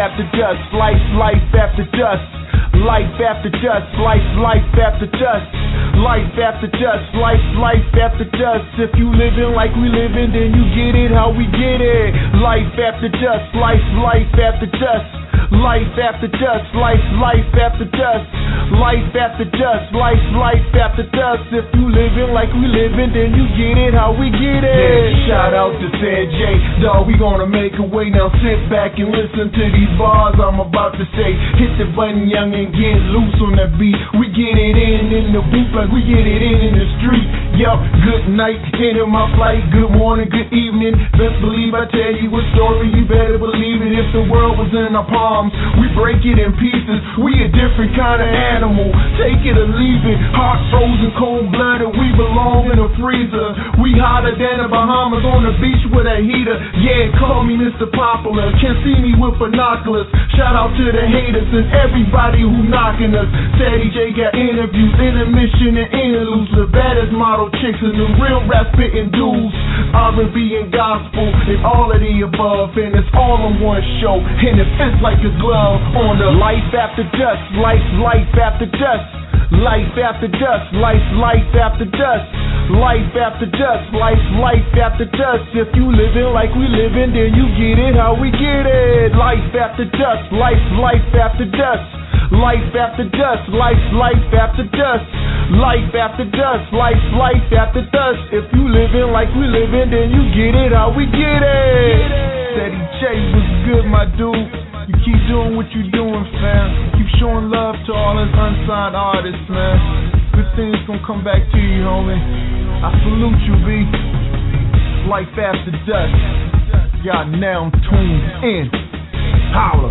after dust, life after dust. Life after dust, life after dust. Life after dust, life after dust. If you living like we living, then you get it how we get it. Life after dust, life after dust. Life after dust, life after dust. Life after dust, life after dust. If you living like we living, then you get it how we get it. Yeah, shout out to San J, dawg, we gonna make a way. Now sit back and listen to these bars I'm about to say. Hit the button, young, and get loose on that beat. We get it in the booth like we get it in the street. Yo, good night, into my flight. Good morning, good evening. Best believe I tell you a story, you better believe it. If the world was in our palms, we break it in pieces. We a different kind of animal. Take it or leave it. Hot, frozen, cold-blooded. We belong in a freezer. We hotter than the Bahamas on the beach with a heater. Yeah, call me Mr. Popular. Can't see me with binoculars. Shout out to the haters and everybody who knocking us. Sadie J got interviews, intermission and interludes. The baddest model chicks and the real rap spitting dudes. R&B and gospel and all of the above. And it's all on one show. And it fits like a glove on the life after dust, life after dust. Life after dust, life after dust. Life after dust, life after dust. If you living like we living, then you get it how we get it. Life after dust, life after dust. Life after dust, life after dust. Life after dust, life after dust. If you living like we living, then you get it how we get it. Steady J was good, my dude. You keep doing what you doing, fam. Keep showing love to all us unsigned artists, man. Good things gonna come back to you, homie. I salute you, B. Life after dust. Y'all now tuned in. Holla.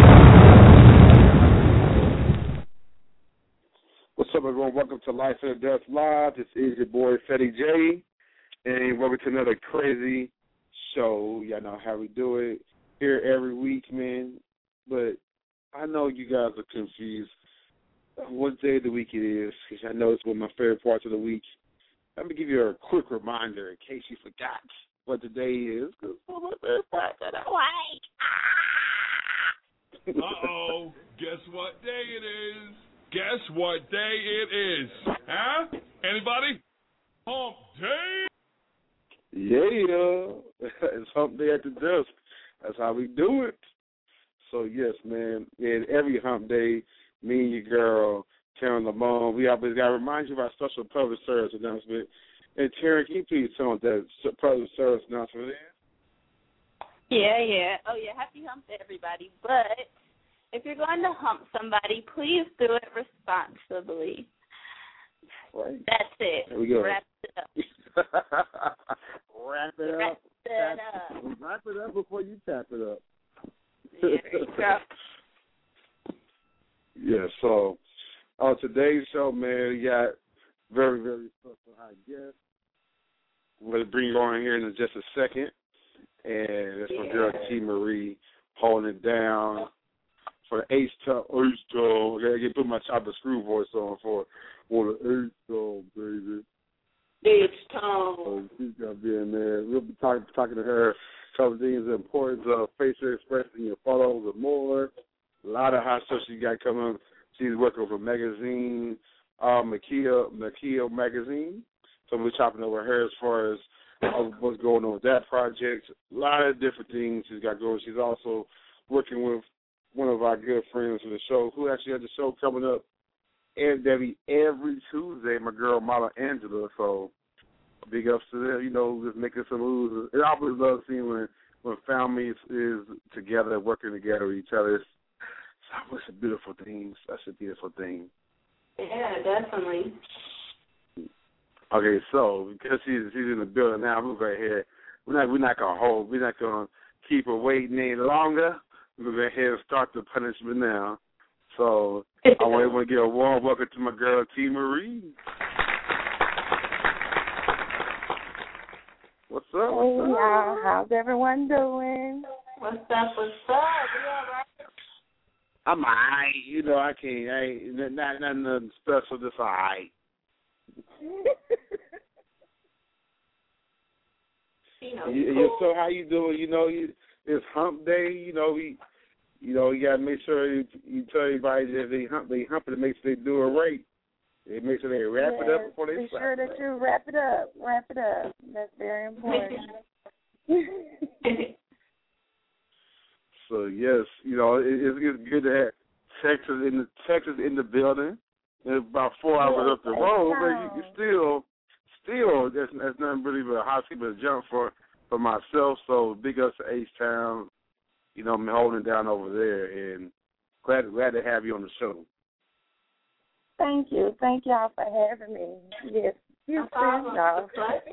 What's up, everyone? Welcome to Life After Death Live. This is your boy, Fetty J. And welcome to another crazy show. Y'all know how we do it. Here every week, man, but I know you guys are confused what day of the week it is, because I know it's one of my favorite parts of the week. Let me give you a quick reminder in case you forgot what the day is, because it's one of my favorite parts of the week. Uh-oh, guess what day it is? Guess what day it is? Huh? Anybody? Hump day? Yeah, it's hump day at the desk. That's how we do it. So, yes, man, and every hump day, me and your girl, Taryn Lamont, we always got to remind you of our special public service announcement. And, Taryn, can you please tell them that public service announcement is? Yeah. Oh, yeah, happy hump day, everybody. But if you're going to hump somebody, please do it responsibly. Right. That's it. There we go. Wrap it up. Wrap it up. Wrap it up before you tap it up. There you go. Yeah, so on today's show, man, we got very, very special high guest. We're going to bring you on here in just a second. And that's my girl T. Marie holding it down for the H-Town. I got to put my chopper screw voice on for the H-Town, baby. H-Town. She's going to be in there. We'll be talking to her. Couple things, the importance of facial expression in your photos and more. A lot of hot stuff she got coming. She's working with a magazine, Makia magazine. So we're chopping over her as far as what's going on with that project. A lot of different things she's got going. She's also working with one of our good friends from the show who actually has a show coming up every Tuesday, my girl Mala Angela. So big ups to them, just making some moves. I always love seeing when families is together, working together with each other. It's a beautiful thing. That's a beautiful thing. Yeah, definitely. Okay, so because she's in the building now, I'm gonna go ahead. We're not gonna keep her waiting any longer. We're gonna go ahead and start the punishment now. So I want to give a warm welcome to my girl T. Marie. What's up? Hey, y'all. How's everyone doing? What's up? You all right? I'm all right. I can't. Not nothing special, just all right. So how you doing? It's hump day. You know, you got to make sure you tell everybody that they hump it, make sure they do it right. They make sure they wrap it up before they be slap sure that you wrap it up. Wrap it up. That's very important. So yes, you know, it's good to have Texas in the building. It's about 4 hours up the road, but you still that's nothing really but a hot seat but a jump for myself. So big ups to H-Town, you know, holding it down over there, and glad to have you on the show. Thank you. Thank y'all for having me. Yes, Houston, y'all.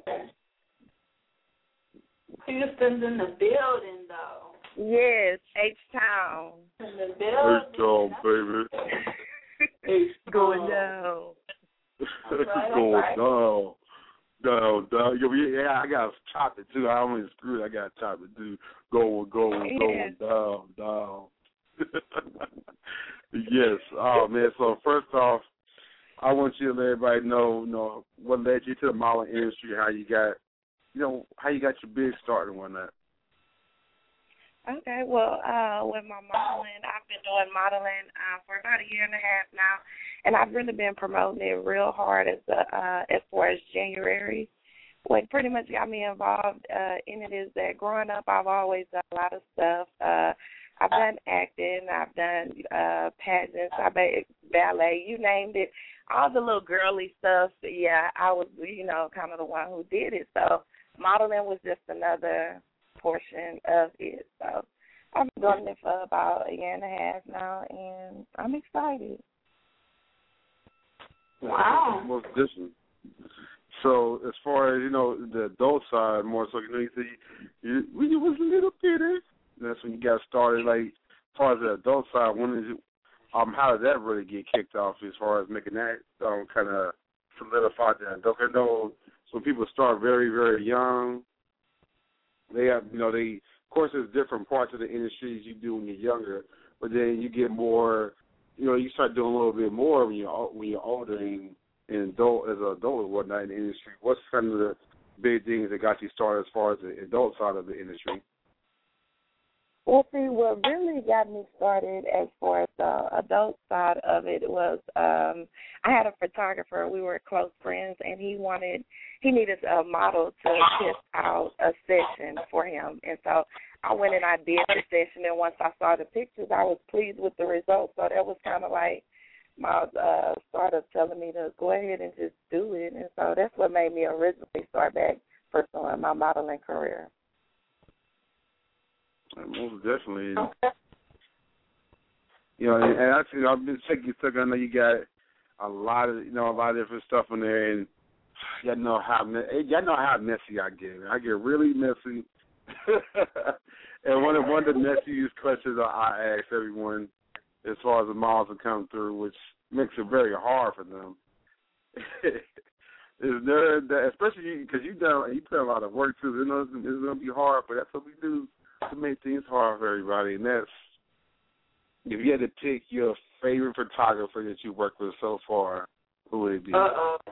Houston's in the building, though. Yes, H-Town. In the building. H-Town, baby. It's going down. It's going down. Yeah, I got chopped it too. I only screwed. I got chopped it too. Going down. Yes. Oh man. So first off, I want you to let everybody know, what led you to the modeling industry, how you got your big start and whatnot. Okay, well, with my modeling, I've been doing modeling for about a year and a half now, and I've really been promoting it real hard as far as January. What pretty much got me involved in it is that growing up, I've always done a lot of stuff. I've done acting, I've done pageants, ballet, you named it, all the little girly stuff. Yeah, I was, kind of the one who did it. So modeling was just another portion of it. So I've been doing it for about a year and a half now, and I'm excited. Wow. Most different. So as far as, the adult side more so, you said when you was a little bitty, that's when you got started. Like, as far as the adult side, how did that really get kicked off as far as making that kind of solidify that? Don't you know, so people start very, very young. They have, of course, there's different parts of the industry you do when you're younger, but then you get more, you start doing a little bit more when you're older and as an adult and whatnot in the industry. What's kind of the big things that got you started as far as the adult side of the industry? Well, see, what really got me started as far as the adult side of it was I had a photographer. We were close friends, and he needed a model to test out a session for him. And so I went and I did the session, and once I saw the pictures, I was pleased with the results. So that was kind of like my startup telling me to go ahead and just do it. And so that's what made me originally start back pursuing my modeling career. Most definitely. And actually, I've been checking your stuff. I know you got a lot of different stuff in there, and y'all know how messy I get. I get really messy. And one of the messiest questions I ask everyone, as far as the models that come through, which makes it very hard for them, is there that, especially because you put a lot of work too. It's going to be hard, but that's what we do to make things hard for everybody, and that's, if you had to pick your favorite photographer that you worked with so far, who would it be?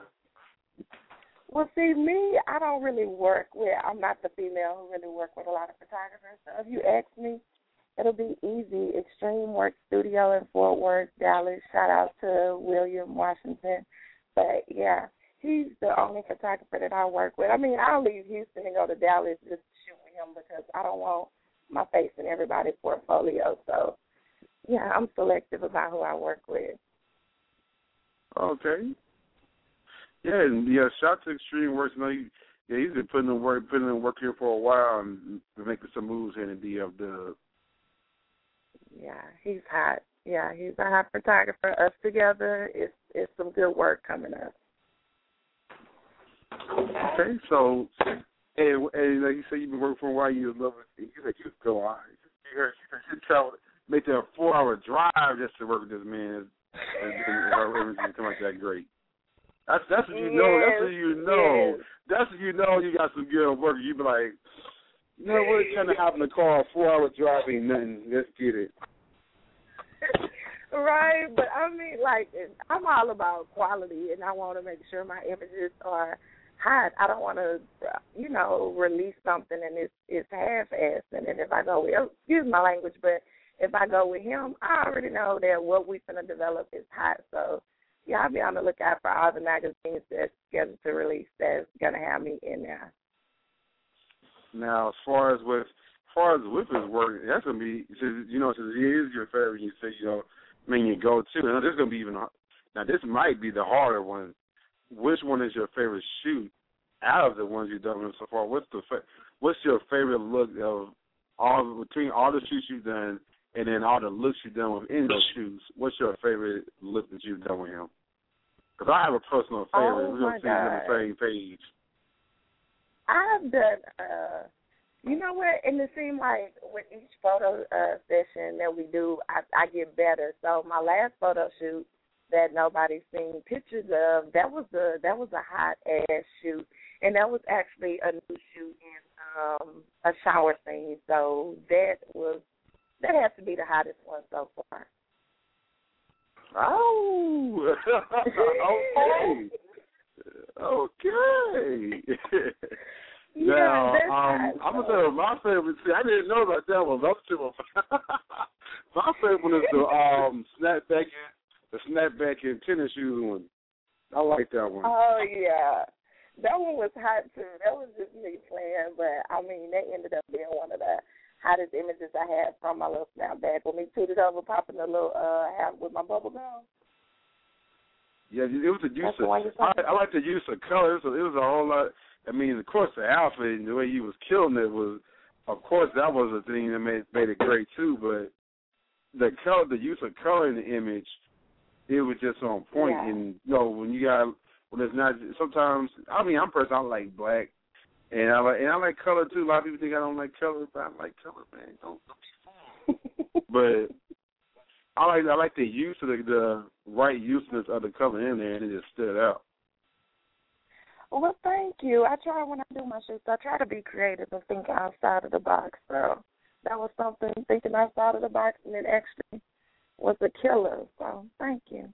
Well, see, me, I don't really I'm not the female who really work with a lot of photographers. So if you ask me, it'll be easy. Extreme Work Studio in Fort Worth, Dallas. Shout out to William Washington. But, yeah, he's the only photographer that I work with. I mean, I'll leave Houston and go to Dallas just to shoot with him because I don't want my face in everybody's portfolio. So, yeah, I'm selective about who I work with. Okay. Yeah, and shout to Extreme Works. He's been putting in work here for a while and making some moves here in the DFW. Yeah, he's hot. Yeah, he's a hot photographer. Us together, it's some good work coming up. Okay, so, and like you said, you've been working for a while. You love it. You said you go on. You travel, make that 4-hour drive just to work with this man. And our everything come out that great. That's what you know. That's what you know. Yes. That's what you know. You got some good work. You be like, what kind of hop in the car? 4-hour drive ain't nothing. Let's get it. Right, but I mean, like, I'm all about quality, and I want to make sure my images are hot. I don't want to, release something and it's half-assed, and then if I go, excuse my language, but if I go with him, I already know that what we're going to develop is hot. So, yeah, I'll be on the lookout for all the magazines that's scheduled to release that's going to have me in there. Now, as far as with his work, that's going to be, since he is your favorite, you say, you go to. Now, this is going to be now, this might be the harder one. Which one is your favorite shoot out of the ones you've done so far? What's your favorite look between all the shoots you've done and then all the looks you've done within those shoots? What's your favorite look that you've done with him? Because I have a personal favorite. We're going to see on the same page. I've done, you know what, and it seems like with each photo session that we do, I get better. So my last photo shoot that nobody's seen pictures of, that was a hot ass shoot, and that was actually a new shoot in a shower scene. So that has to be the hottest one so far. Oh, okay. Now, I'm going to tell you my favorite. See, I didn't know about that one. My favorite one is the snapback and tennis shoes one. I like that one. Oh, yeah. That one was hot, too. That was just me playing, but, I mean, that ended up being one of the hottest images I had from my little snapback with me tooted over, popping a little hat with my bubble gum. Yeah, it was a use of, I like the use of color. It was a whole lot. I mean, of course, the outfit and the way he was killing it was, of course, that was a thing that made it great, too, but the use of color in the image, it was just on point. Yeah. And, when it's not, sometimes, I mean, I like black. And I like color too. A lot of people think I don't like color, but I like color, man. Don't be fooled. But I like the use of the right useness of the color in there, and it just stood out. Well, thank you. I try when I do my shoots. I try to be creative and think outside of the box. So that was something, thinking outside of the box, and it actually was a killer. So thank you.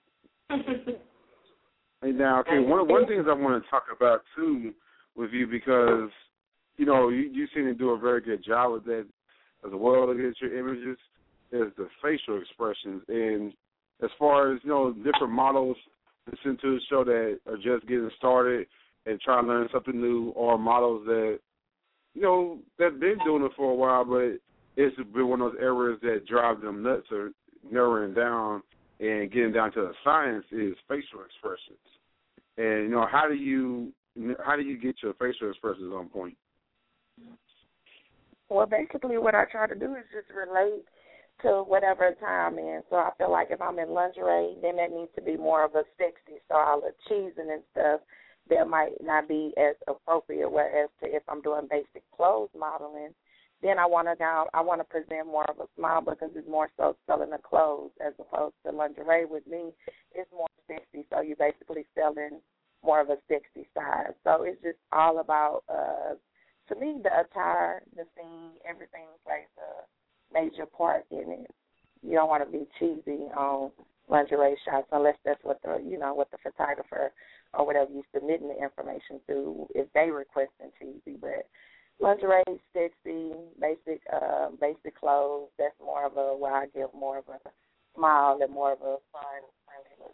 Hey, now, okay, one of the things I want to talk about too with you, because you seem to do a very good job with that as well. Look at your images, is the facial expressions, and as far as different models listen to the show that are just getting started and trying to learn something new, or models that that been doing it for a while, but it's been one of those areas that drive them nuts, or narrowing down and getting down to the science is facial expressions. And how do you get your facial expressions on point? Well, basically what I try to do is just relate to whatever time I'm in. So I feel like if I'm in lingerie, then that needs to be more of a sexy style of cheesing and stuff that might not be as appropriate, whereas if I'm doing basic clothes modeling, then I want to present more of a smile, because it's more so selling the clothes as opposed to lingerie. With me, it's more sexy, so you're basically selling more of a sexy side. So it's just all about, to me, the attire, the scene, everything plays a major part in it. You don't want to be cheesy on lingerie shots unless that's what what the photographer or whatever you submitting the information to, if they requesting cheesy. But lingerie, sexy, basic clothes, that's more of where I give more of a smile and more of a fun, friendly look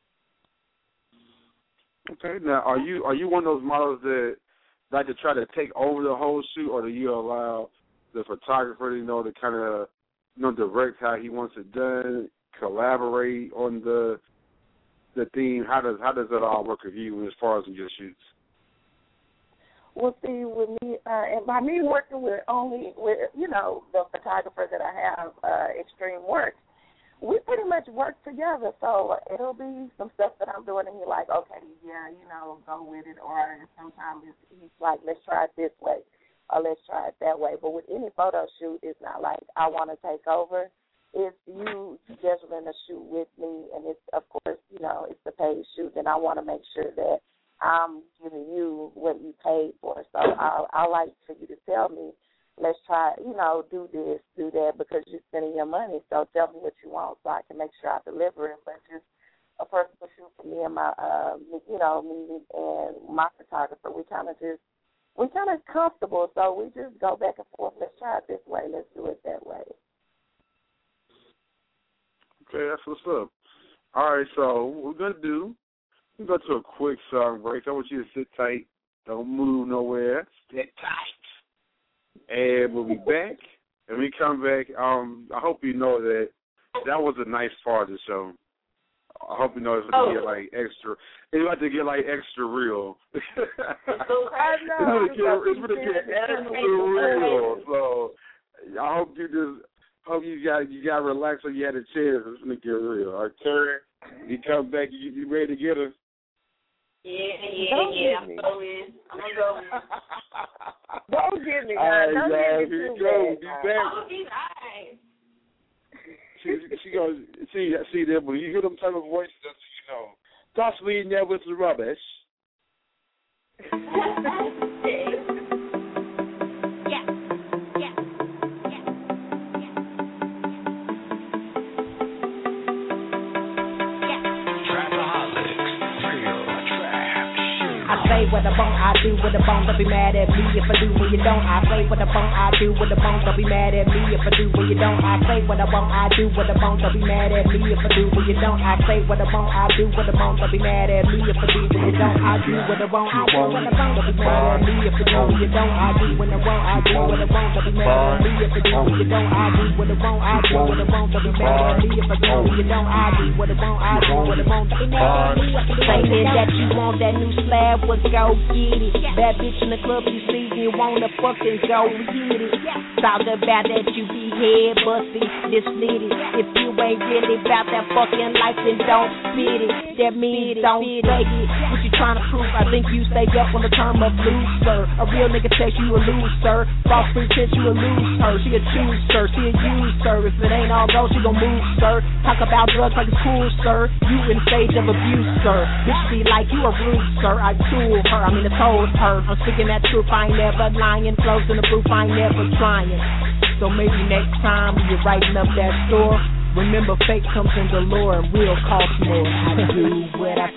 too. Okay, now are you one of those models that like to try to take over the whole shoot, or do you allow the photographer to kind of direct how he wants it done, collaborate on the theme? How does that all work with you as far as in your shoots? Well, see, with me, and by me working with the photographer that I have, Extreme Works, we pretty much work together. So it'll be some stuff that I'm doing, and he's like, okay, yeah, go with it. Or sometimes he's like, let's try it this way, or let's try it that way. But with any photo shoot, it's not like I want to take over. It's you scheduling a shoot with me, and it's, of course, it's the paid shoot, and I want to make sure that I'm giving you what you paid for. So I like for you to tell me, let's try, do this, do that, because you're spending your money. So tell me what you want so I can make sure I deliver it. But just a personal shoot for me and my, me and my photographer, we kind of comfortable. So we just go back and forth. Let's try it this way. Let's do it that way. Okay, that's what's up. All right, so what we're going to do, we're going to go to a quick song break. I want you to sit tight. Don't move nowhere. Sit tight. And we'll be back. And when we come back, I hope you know that was a nice part of the show. I hope you know it's going to get, like, extra. It's about to get, like, extra real. I know. It's going to get extra real. So I hope you got relaxed so you had a chance. It's going to get real. All right, Terry, you come back. You ready to get her? Yeah. I'm going to go in. Don't get me. All right, Don't guys, get me here too you go. bad. Be back. Oh, be nice. She goes, see them, when you hear them type of voices, that's what you know. Stop leading there with the rubbish. I say what the bone I do with the bone, don't be mad at me if I do when you don't. I say what the bone I do with the bone, don't be mad at me if I do when you don't. I say what the bone I do with the bone, don't be mad at me if I do when you don't. I say what the bone I do with the bone, don't be mad at me if I do when you don't. I do what the bone I do with the bone, don't be mad at me if I do when you don't. I do when the bone I do with the bone, don't be mad at me if I do when you don't. I do what the bone I do with the bone, don't be mad at me if I do when you don't. I do what the bone I do with the bone, don't be mad at me if I do. Saying that you want that new slab, well go get it. Bad bitch in the club you see, you wanna fucking go get it. Talk about that you be head busting, this nitty. If you ain't really about that fucking life, then don't spit it. That means don't say it. What you trying to prove? I think you stay up on the term of loser. A real nigga text you a loser. False pretense you a loser. She a chooser, she a user. If it ain't all go, she gon' move, sir. Talk about drugs like it's cool, sir. You in stage of abuse, sir. Bitch be like you a rude, sir. I told her, I told her. I'm speaking that truth, I ain't never lying. Flows in the proof, I ain't never trying. So maybe next time when you're writing up that store, remember fake comes in the lore and real cost more. I do what I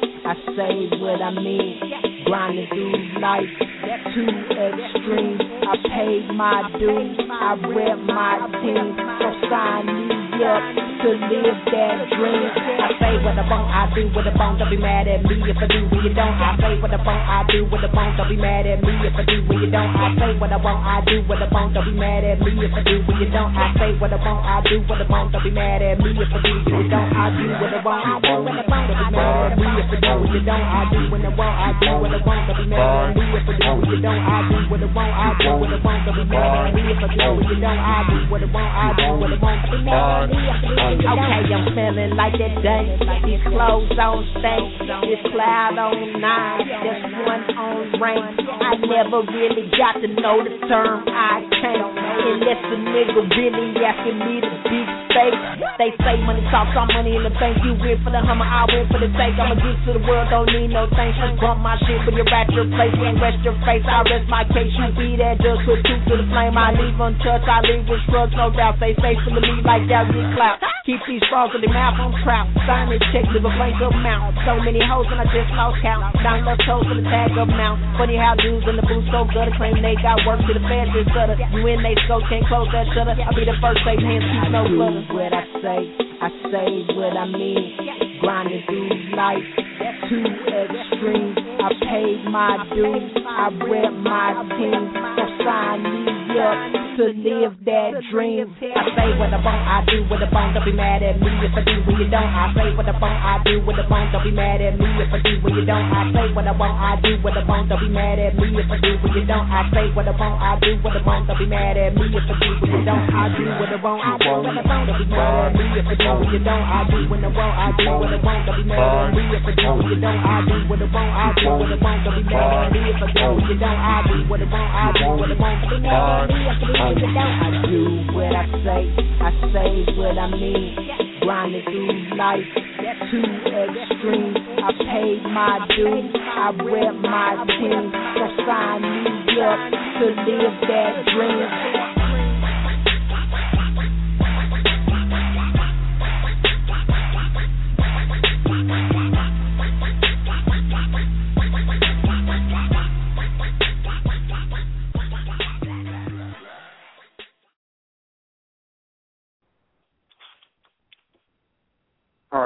say what I mean. Grinding through life, too extreme. I paid my dues, I rep my team. So sign me up to live that dream. I say what the bone I do with the bone, don't be mad at me if I do when you don't. I say what the bone I do with the bone, don't be mad at me if I do when you don't. I say what the bone I do with the bone, don't be mad at me if I do when you don't. I say what the bone I do with the bone, don't be mad at me if I do when you don't. I do what the bone I do with the bone, don't be mad at me if I do when you don't. I do when the bone I do with the bone, don't be mad at me if I do when you don't. I do what the bone I do with the bone, don't be mad at me if I do when you don't. I do what the bone I do with the bone, don't be mad at me if I do. Okay, I'm feeling like that day. These clothes on stank, this cloud on nine, this one on rain. I never really got to know the term I can't. Unless a nigga really asking me to be fake. They say money talks, all money in the bank. You win for the Hummer, I win for the tank. I'ma get to the world, don't need no thanks. Just bump my shit when you're at your place. Can't rest your face, I rest my case. You be that just put truth to the flame. I leave untouched, I leave with shrugs, no doubt. Stay faithful to me like that, get clout. Keep these frogs in their mouth, I'm proud. Sign this check, live a blank amount. So many hoes and I just lost count. Down left toes for the tag amount. Funny how dudes in the booth so gutter claim they got work to the fans just stutter. You in they scope, can't close that shutter. I'll be the first say hands, keep no flutter. What I say what I mean. Grinding through life, too extreme. I paid my dues, I rep my team. So sign me up to live that dream. I say what the bone I do with the bone, don't be mad at me if I do when you don't. I say what the bone I do with the bone, don't be mad at me if I do when you don't. I say what the bone I do with the bone, don't be mad at me if I do when you don't. I say what the bone I do with the bone, don't be mad at me if I do when you don't. I do what the bone I do with the bone, don't be mad at me if I do when you don't. I do when the bone I do with the bone, don't be mad at me if I do when you don't. I do what the bone I do with the bone, don't be mad at me if I do when you don't. I do what the bone I do with the bone, don't be mad at me if I do when you don't. I do what I say what I mean. Grinding through life, too extreme. I paid my dues, I rep my team. So sign me up to live that dream.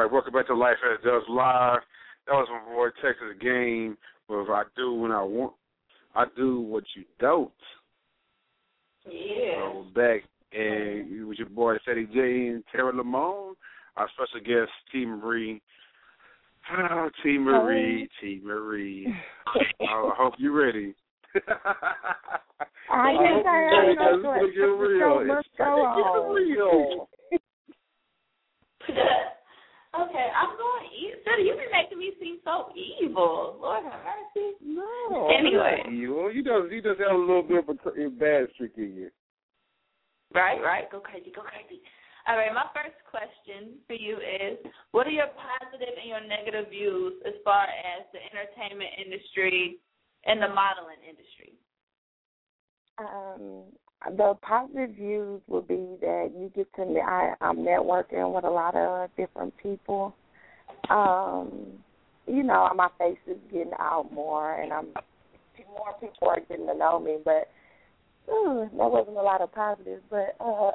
right, welcome back to Life as It Does Live. That was my boy Texas Game with I Do When I Want. I Do What You Don't. Yeah. So back and with your boy Ceddy J and Tara Lamone, our special guest T Marie. Oh, T Marie, T Marie. I hope you're ready. I guess I am. No choice. The show must go on. Real. Okay, I'm going Ceddy, you been making me seem so evil. Lord have mercy. No. Anyway. You just have a little bit of a bad streak in you. Right. Go crazy. All right, my first question for you is, what are your positive and your negative views as far as the entertainment industry and the modeling industry? The positive views would be that you get to, I'm networking with a lot of different people. My face is getting out more, and more people are getting to know me, but there wasn't a lot of positives. But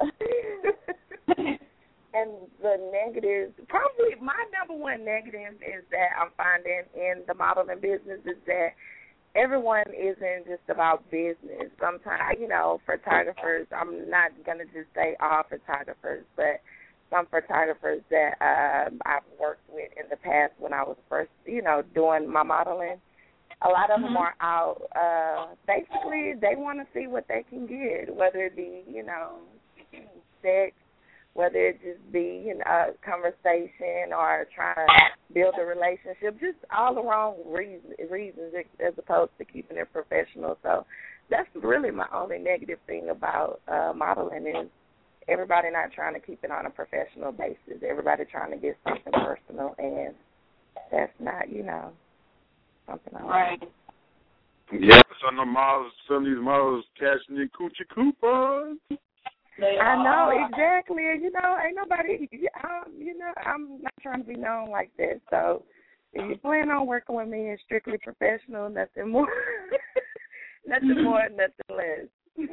and the negatives, probably my number one negative is that I'm finding in the modeling business is that everyone isn't just about business. Sometimes, photographers, I'm not going to just say all photographers, but some photographers that I've worked with in the past when I was first, doing my modeling, a lot of them are out. Basically, they want to see what they can get, whether it be, sex, whether it just be a conversation or trying to build a relationship, just all the wrong reasons as opposed to keeping it professional. So that's really my only negative thing about modeling is everybody not trying to keep it on a professional basis. Everybody trying to get something personal, and that's not, something I right. Yeah, some of these models cashing in coochie coupons. I know, exactly. Ain't nobody, I'm not trying to be known like that. So if you plan on working with me, it's strictly professional, nothing more, nothing less.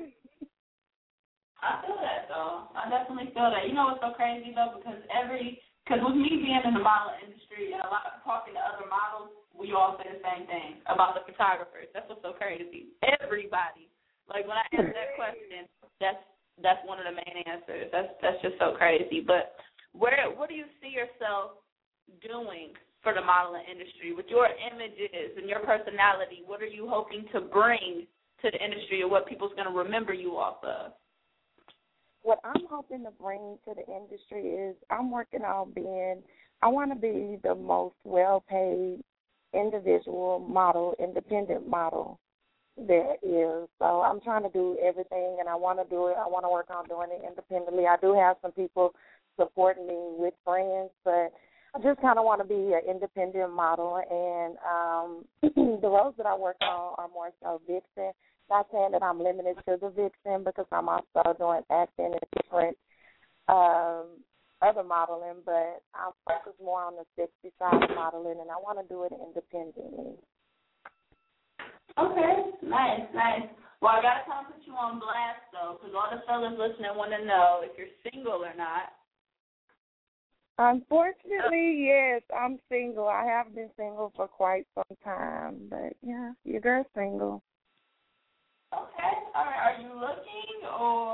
I feel that, though. I definitely feel that. You know what's so crazy, though? Because with me being in the modeling industry and a lot of talking to other models, we all say the same thing about the photographers. That's what's so crazy. Everybody. Like, when I ask that question, that's one of the main answers. That's just so crazy. But what do you see yourself doing for the modeling industry with your images and your personality? What are you hoping to bring to the industry, or what people's going to remember you off of? What I'm hoping to bring to the industry is I'm working on I want to be the most well-paid individual model, independent model there is. So I'm trying to do everything, and I want to do it. I want to work on doing it independently. I do have some people supporting me with friends, but I just kind of want to be an independent model. And the roles that I work on are more so vixen. Not saying that I'm limited to the vixen, because I'm also doing acting and different other modeling, but I focus more on the sexy side of modeling, and I want to do it independently. Okay, nice. Well, I got to kind of put you on blast, though, because all the fellas listening want to know if you're single or not. Unfortunately, yes, I'm single. I have been single for quite some time, but, yeah, your girl's single. Okay, all right. Are you looking, or?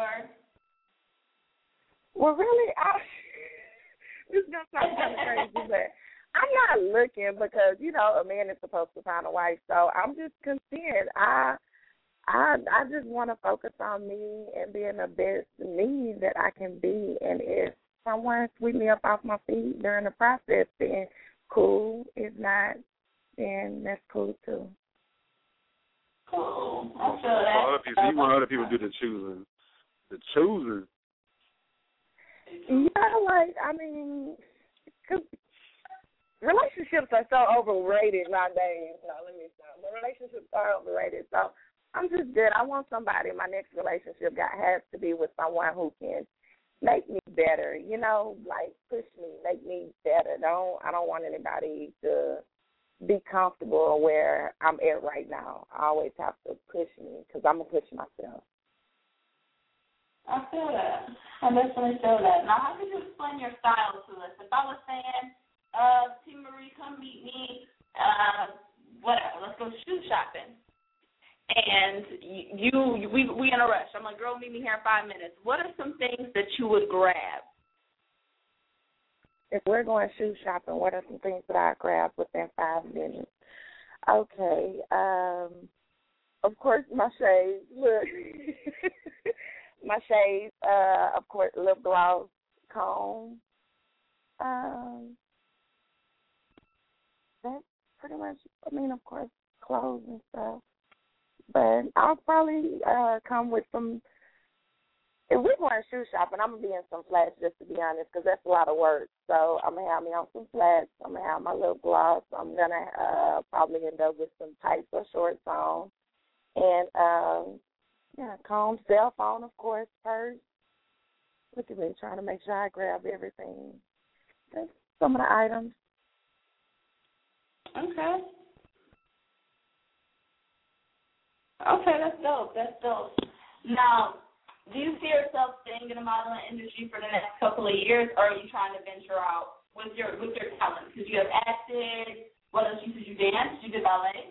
Well, really, this is going to sound kind of crazy, but I'm not looking because, a man is supposed to find a wife, so I'm just content. I just want to focus on me and being the best me that I can be, and if someone sweep me up off my feet during the process, then cool. If not, then that's cool, too. Cool. I feel that. You want other people to do the choosing. The choosing. Yeah, because relationships are so overrated nowadays. No, let me stop. The relationships are overrated, so I'm just good. I want somebody. My next relationship has to be with someone who can make me better. Push me, make me better. I don't want anybody to be comfortable where I'm at right now. I always have to push me because I'm going to push myself. I feel that. I definitely feel that. Now, how could you explain your style to us? If I was saying, T. Marie, come meet me. Whatever. Let's go shoe shopping. And we in a rush. I'm like, girl, meet me here in 5 minutes. What are some things that you would grab? If we're going shoe shopping, what are some things that I grab within 5 minutes? Okay. Of course, my shades. Look. My shades. Of course, lip gloss, comb. That's pretty much, I mean, of course, clothes and stuff. But I'll probably come with some. If we're going shoe shopping, I'm going to be in some flats, just to be honest, because that's a lot of work. So I'm going to have me on some flats. I'm going to have my lip gloss. I'm going to probably end up with some tights or shorts on. And, comb, cell phone, of course, purse. Look at me trying to make sure I grab everything. That's some of the items. Okay. Okay, that's dope. That's dope. Now, do you see yourself staying in the modeling industry for the next couple of years, or are you trying to venture out with your talent? Because you have acted. What else? You danced. You did ballet.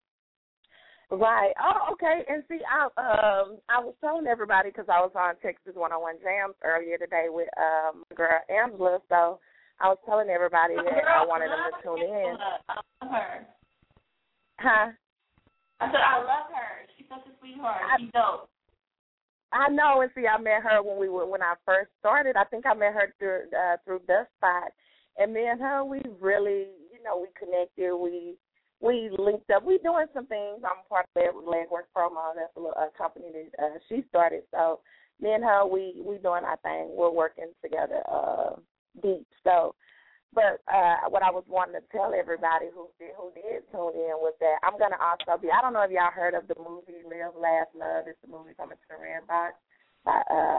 Right. Oh, okay. And see, I was telling everybody because I was on Texas 101 Jams earlier today with my girl Angela. So I was telling everybody that I wanted them to tune in. I love her. Huh? I said I love her. She's such a sweetheart. She's dope. I know, and see, I met her when I first started. I think I met her through Dust Spot, and me and her, we really, we connected. We linked up. We doing some things. I'm part of Legwork Promo. That's a company that she started. So me and her, we doing our thing. We're working together deep. So, but what I was wanting to tell everybody who did tune in was that I'm gonna also be. I don't know if y'all heard of the movie Live, Laugh, Love. It's a movie coming to the Red Box by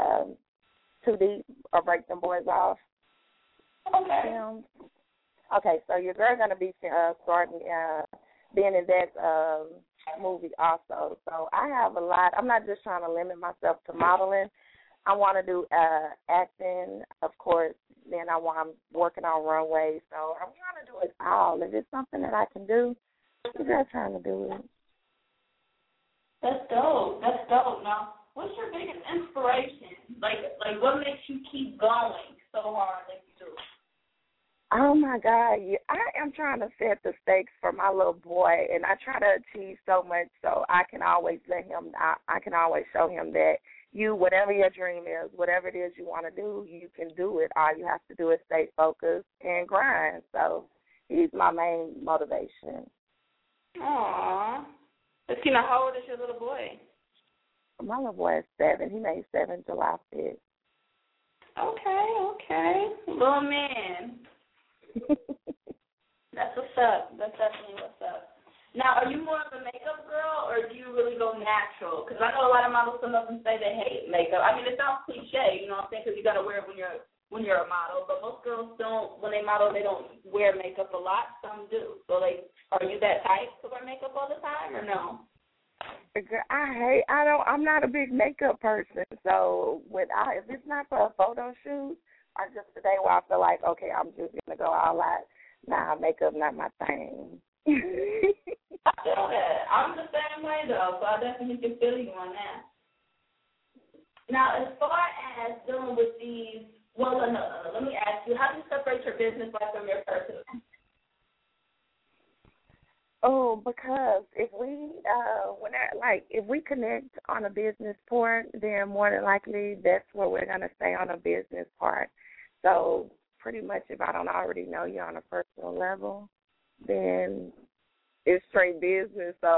Too Deep or Break Them Boys Off. Okay. Okay, so your girl gonna be starting being in that movie also. So I have a lot. I'm not just trying to limit myself to modeling. I want to do acting, of course. Then I'm working on runway. So I'm trying to do it all. If it's something that I can do, I'm just trying to do it. That's dope. That's dope. Now, what's your biggest inspiration? Like what makes you keep going so hard like you do? Oh, my God. I am trying to set the stakes for my little boy, and I try to achieve so much so I can always I can always show him that whatever your dream is, whatever it is you want to do, you can do it. All you have to do is stay focused and grind. So he's my main motivation. Aww. Tina, how old is your little boy? My little boy is 7. He made 7 July 5th. Okay. Little man. That's what's up. That's definitely what's up. Now, are you more of a makeup girl, or do you really go natural? Because I know a lot of models, some of them say they hate makeup. I mean, it sounds cliche, you know what I'm saying, because you got to wear it when you're a model. But most girls don't, when they model, they don't wear makeup a lot. Some do. So, are you that type to wear makeup all the time, or no? I'm not a big makeup person. So, if it's not for a photo shoot, or just a day where I feel like, okay, I'm just going to go all out. Nah, makeup not my thing. I feel that. I'm the same way, though, so I definitely can feel you on that. Now, as far as dealing with these, no, let me ask you, how do you separate your business life from your personal? Oh, because if we connect on a business part, then more than likely that's where we're gonna stay on a business part. So pretty much, if I don't already know you on a personal level, then it's straight business. So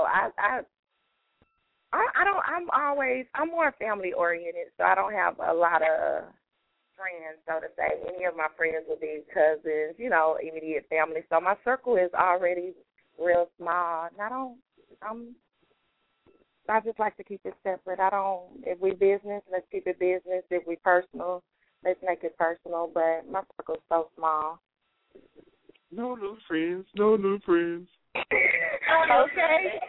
I'm more family oriented, so I don't have a lot of friends, so to say. Any of my friends will be cousins, immediate family. So my circle is already real small. And I just like to keep it separate. If we business, let's keep it business. If we personal, let's make it personal. But my circle's so small. No new friends. No new friends. Okay.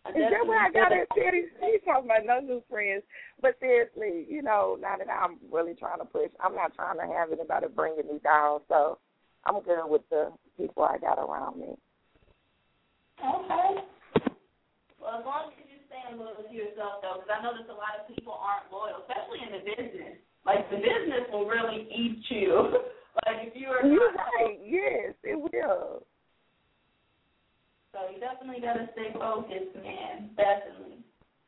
Is that where I got it? She's talking about no new friends. But seriously, now that I'm really trying to push, I'm not trying to have anybody bringing me down. So I'm good with the people I got around me. Okay. Well, as long as you're staying loyal to yourself, though, because I know that a lot of people aren't loyal, especially in the business. Like, the business will really eat you. Like, if you are You're right. Yes, it will. So you definitely got to stay focused, man. Definitely.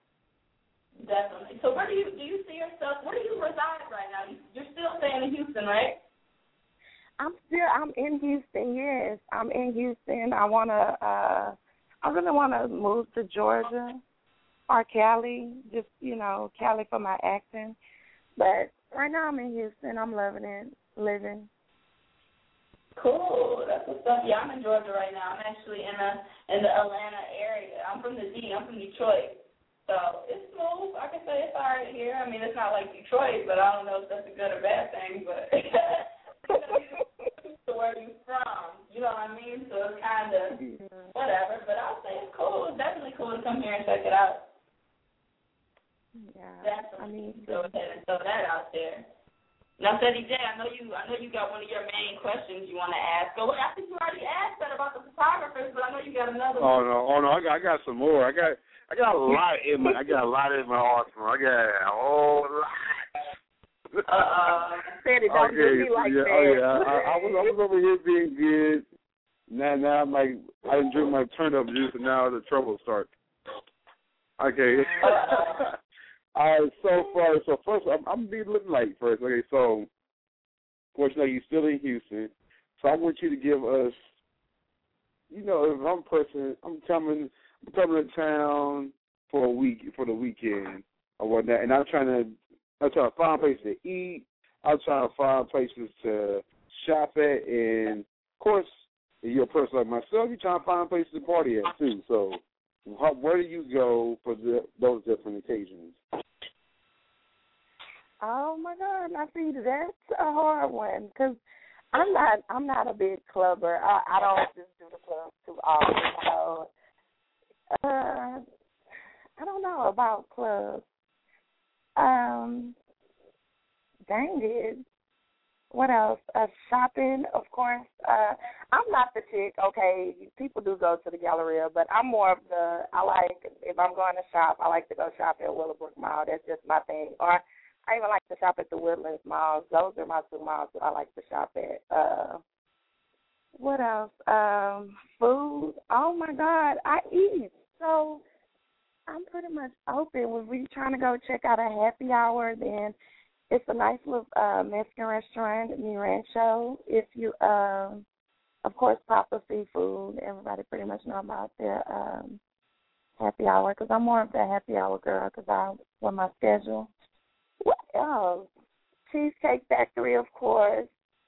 So where do you see yourself, where do you reside right now? You're still staying in Houston, right? I'm in Houston, yes. I'm in Houston. I really want to move to Georgia or Cali, just, Cali for my acting. But right now I'm in Houston. I'm loving it, living. Cool. That's what's up. Yeah, I'm in Georgia right now. I'm actually in the Atlanta area. I'm from the D. I'm from Detroit. So it's smooth. I can say it's all right here. I mean, it's not like Detroit, but I don't know if that's a good or bad thing. But to where you're from, you know what I mean? So it's kind of whatever. But I'll say it's cool. It's definitely cool to come here and check it out. Yeah. Definitely. Go ahead and throw that out there. Now, Ceddy J, I know you got one of your main questions you want to ask. So I think you already asked that about the photographers, but I know you got another one. Oh no, I got some more. I got a lot in my arsenal. I got a whole lot. Ceddy, don't do me like that. Oh yeah, I was over here being good. Now I'm like, I didn't drink my turn up juice, and now the trouble starts. Okay. All right, so first, I'm be living light first. Okay, so, of course, you're still in Houston, so I want you to give us, if I'm a person, I'm coming to town for a week, for the weekend or whatnot, and I'm trying to find places to eat. I'm trying to find places to shop at, and of course, if you're a person like myself, you're trying to find places to party at too. So, where do you go for those different occasions? Oh my God! I see that's a hard one because I'm not a big clubber. I don't just do the club too often. So I don't know about clubs. Dang it. What else? Shopping, of course. I'm not the chick, okay, people do go to the Galleria, but I'm more of if I'm going to shop, I like to go shop at Willowbrook Mall. That's just my thing. Or I even like to shop at the Woodlands malls. Those are my two malls that I like to shop at. What else? Food. Oh, my God, I eat. So I'm pretty much open. When we're trying to go check out a happy hour, then it's a nice little Mexican restaurant, Mi Rancho. If you, of course, Papa Seafood. Everybody pretty much know about their happy hour because I'm more of the happy hour girl because with my schedule. What else? Cheesecake Factory, of course.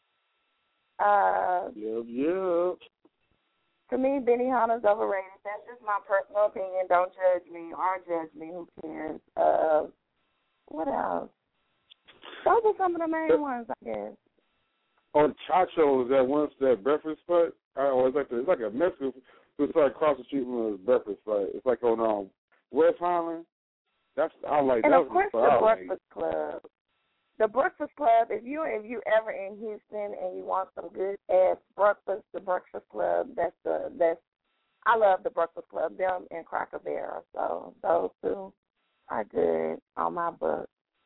Yep. To me, Benihana's overrated. That's just my personal opinion. Don't judge me or judge me. Who cares? What else? Those are some of the main ones, I guess. On Chacho's, that breakfast spot, or it's like a Mexican. It's like across the street from a breakfast spot. It's like on West Highland. I like that. And of course, the Breakfast Club. The Breakfast Club. If you ever in Houston and you want some good ass breakfast, the Breakfast Club. I love the Breakfast Club. Them and Cracker Barrel. So those two are good on my book.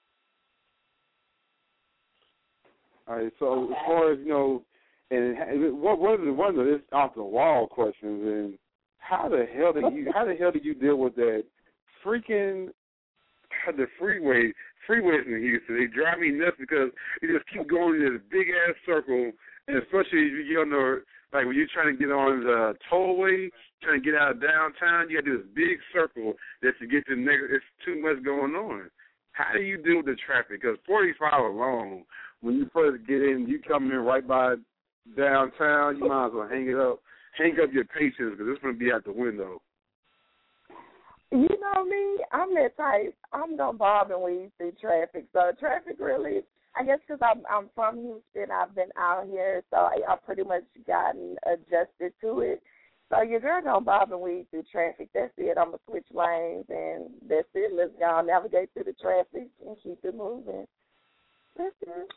All right, so as far as, and one of this off the wall questions, and how the hell do you deal with that freaking the freeways in Houston? They drive me nuts because you just keep going in this big ass circle, and especially if you like when you're trying to get on the tollway, trying to get out of downtown, you got to do this big circle just to get to the next. It's too much going on. How do you deal with the traffic? Because 45 alone, when you first get in, you come in right by downtown, you might as well hang up your patience because it's going to be out the window. You know me, I'm that type. I'm going to bob and weave through traffic. So traffic really, I guess because I'm from Houston, I've been out here, so I've pretty much gotten adjusted to it. So your girl gonna bob and weave through traffic. That's it. I'm gonna switch lanes, and that's it. Let's go navigate through the traffic and keep it moving. That's it.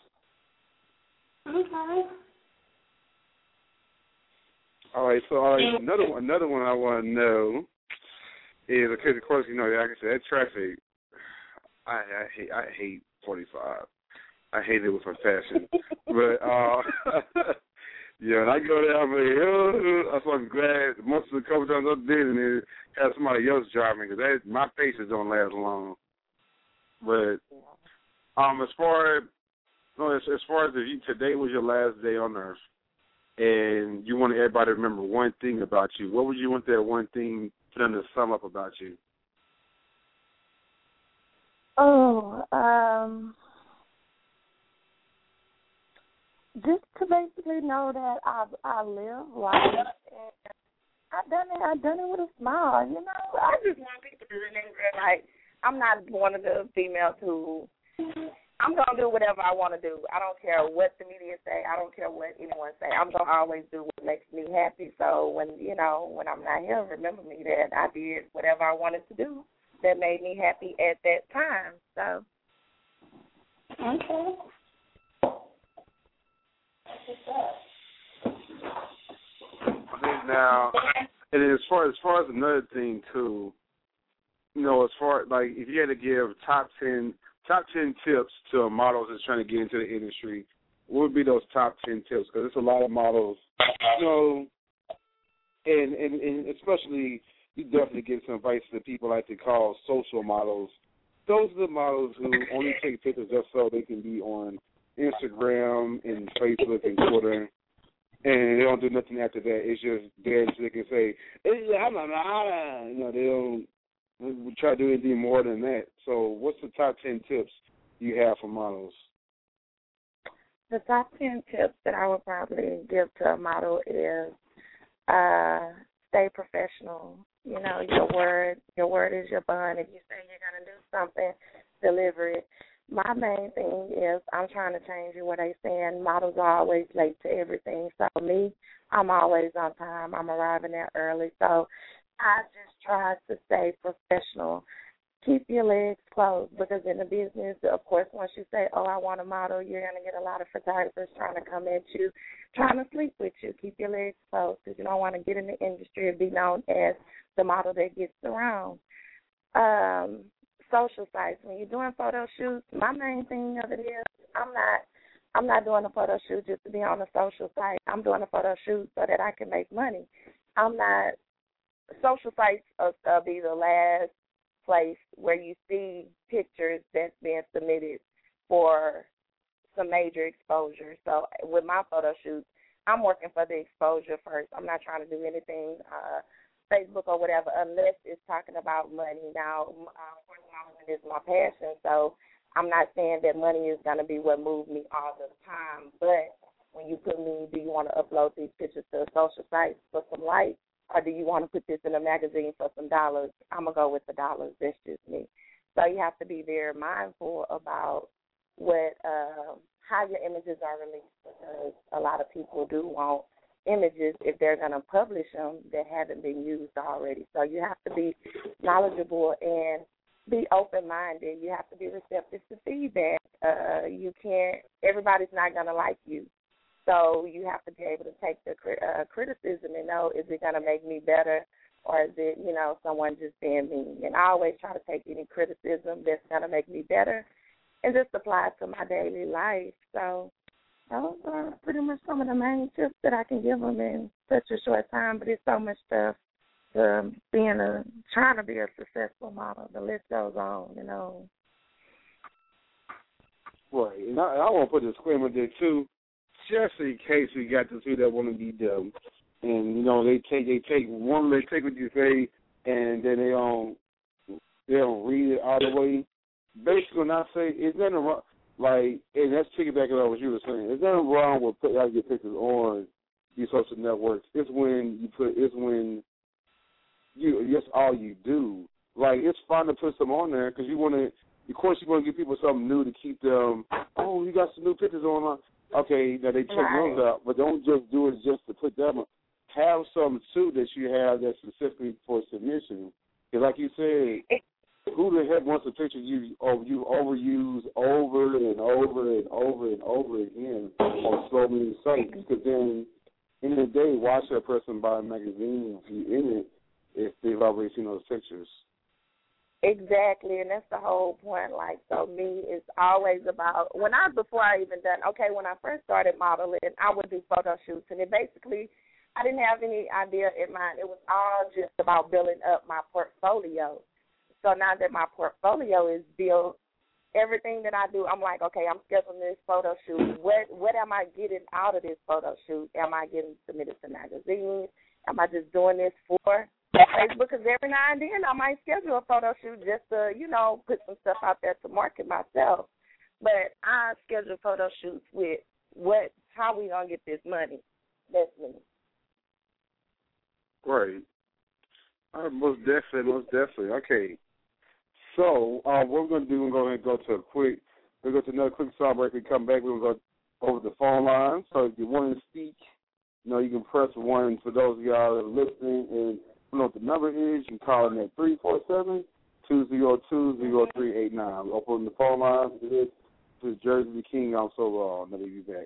Okay. All right, so another one I want to know is, because of course, like I said, that traffic, I hate 45. I hate it with a passion. But and I go there, I'm like, I'm so glad most of the couple times I did, and it had somebody else driving, because my patience don't last long. But as far as if today was your last day on earth, and you want everybody to remember one thing about you, what would you want that one thing for them to sum up about you? Just to basically know that I live life, and I've done it with a smile. I just want people to remember, like, I'm not one of the females who, I'm going to do whatever I want to do. I don't care what the media say. I don't care what anyone say. I'm going to always do what makes me happy. So when I'm not here, remember me that I did whatever I wanted to do that made me happy at that time. So. Okay. Now, and as far as another thing too, as far like if you had to give top 10 tips to a model that's trying to get into the industry, what would be those top 10 tips? Because there's a lot of models, and especially you definitely give some advice to people like to call social models. Those are the models who only take pictures just so they can be on Instagram and Facebook and Twitter, and they don't do nothing after that. It's just there so they can say, they don't try to do anything more than that. So what's the top 10 tips you have for models? The top 10 tips that I would probably give to a model is stay professional. Your word is your bond. If you say you're going to do something, deliver it. My main thing is I'm trying to change what they saying. Models are always late to everything. So me, I'm always on time. I'm arriving there early. So I just try to stay professional. Keep your legs closed, because in the business, of course, once you say, I want a model, you're going to get a lot of photographers trying to come at you, trying to sleep with you. Keep your legs closed, because you don't want to get in the industry and be known as the model that gets around. Social sites. When you're doing photo shoots, my main thing of it is I'm not doing a photo shoot just to be on a social site. I'm doing a photo shoot so that I can make money. Social sites will be the last place where you see pictures that's being submitted for some major exposure. So with my photo shoots, I'm working for the exposure first. I'm not trying to do anything Facebook or whatever unless it's talking about money. Now, of course, modeling is my passion, so I'm not saying that money is going to be what moves me all the time. But when you put me, do you want to upload these pictures to a social site for some likes, or do you want to put this in a magazine for some dollars? I'm going to go with the dollars. That's just me. So you have to be very mindful about how your images are released, because a lot of people do want images if they're going to publish them that haven't been used already. So you have to be knowledgeable and be open-minded. You have to be receptive to feedback. Everybody's not going to like you. So you have to be able to take the criticism and know, is it going to make me better, or is it, someone just being mean? And I always try to take any criticism that's going to make me better and just apply it to my daily life. So those are pretty much some of the main tips that I can give them in such a short time, but it's so much stuff to trying to be a successful model. The list goes on, Right, and I want to put a disclaimer there too, just in case we got the two that want to be dumb, and they take what you say, and then they don't read it all the way. Basically, when I say it's nothing wrong, and that's piggybacking on what you were saying. There's nothing wrong with putting out your pictures on these social networks. It's when that's all you do. It's fun to put some on there because you want to. Of course, you want to give people something new to keep them. Oh, you got some new pictures on. Okay, now they check those out, but don't just do it just to put them have something too that you have that's specifically for submission. Because like you said, who the heck wants a picture you overuse over and over and over and over again on so many sites? Because then, in the day, why should a person buy a magazine and be in it if they've already seen those pictures? Exactly, and that's the whole point. Like, so me, it's always about, when I first started modeling, I would do photo shoots, and it basically, I didn't have any idea in mind. It was all just about building up my portfolio. So now that my portfolio is built, everything that I do, I'm like, okay, I'm scheduling this photo shoot. What am I getting out of this photo shoot? Am I getting submitted to magazines? Am I just doing this for Facebook? Because every now and then I might schedule a photo shoot just to, put some stuff out there to market myself. But I schedule photo shoots with how we going to get this money. That's me. Right. Most definitely. Okay. So what we're going to do, we're going to go to another quick song break. We come back, we're going to go over the phone line. So if you want to speak, you can press 1 for those of y'all that are listening. And you know what the number is. You can call in at 347-202-0389. We'll open the phone line. This is Jersey the King. I'm so raw. I'll be back.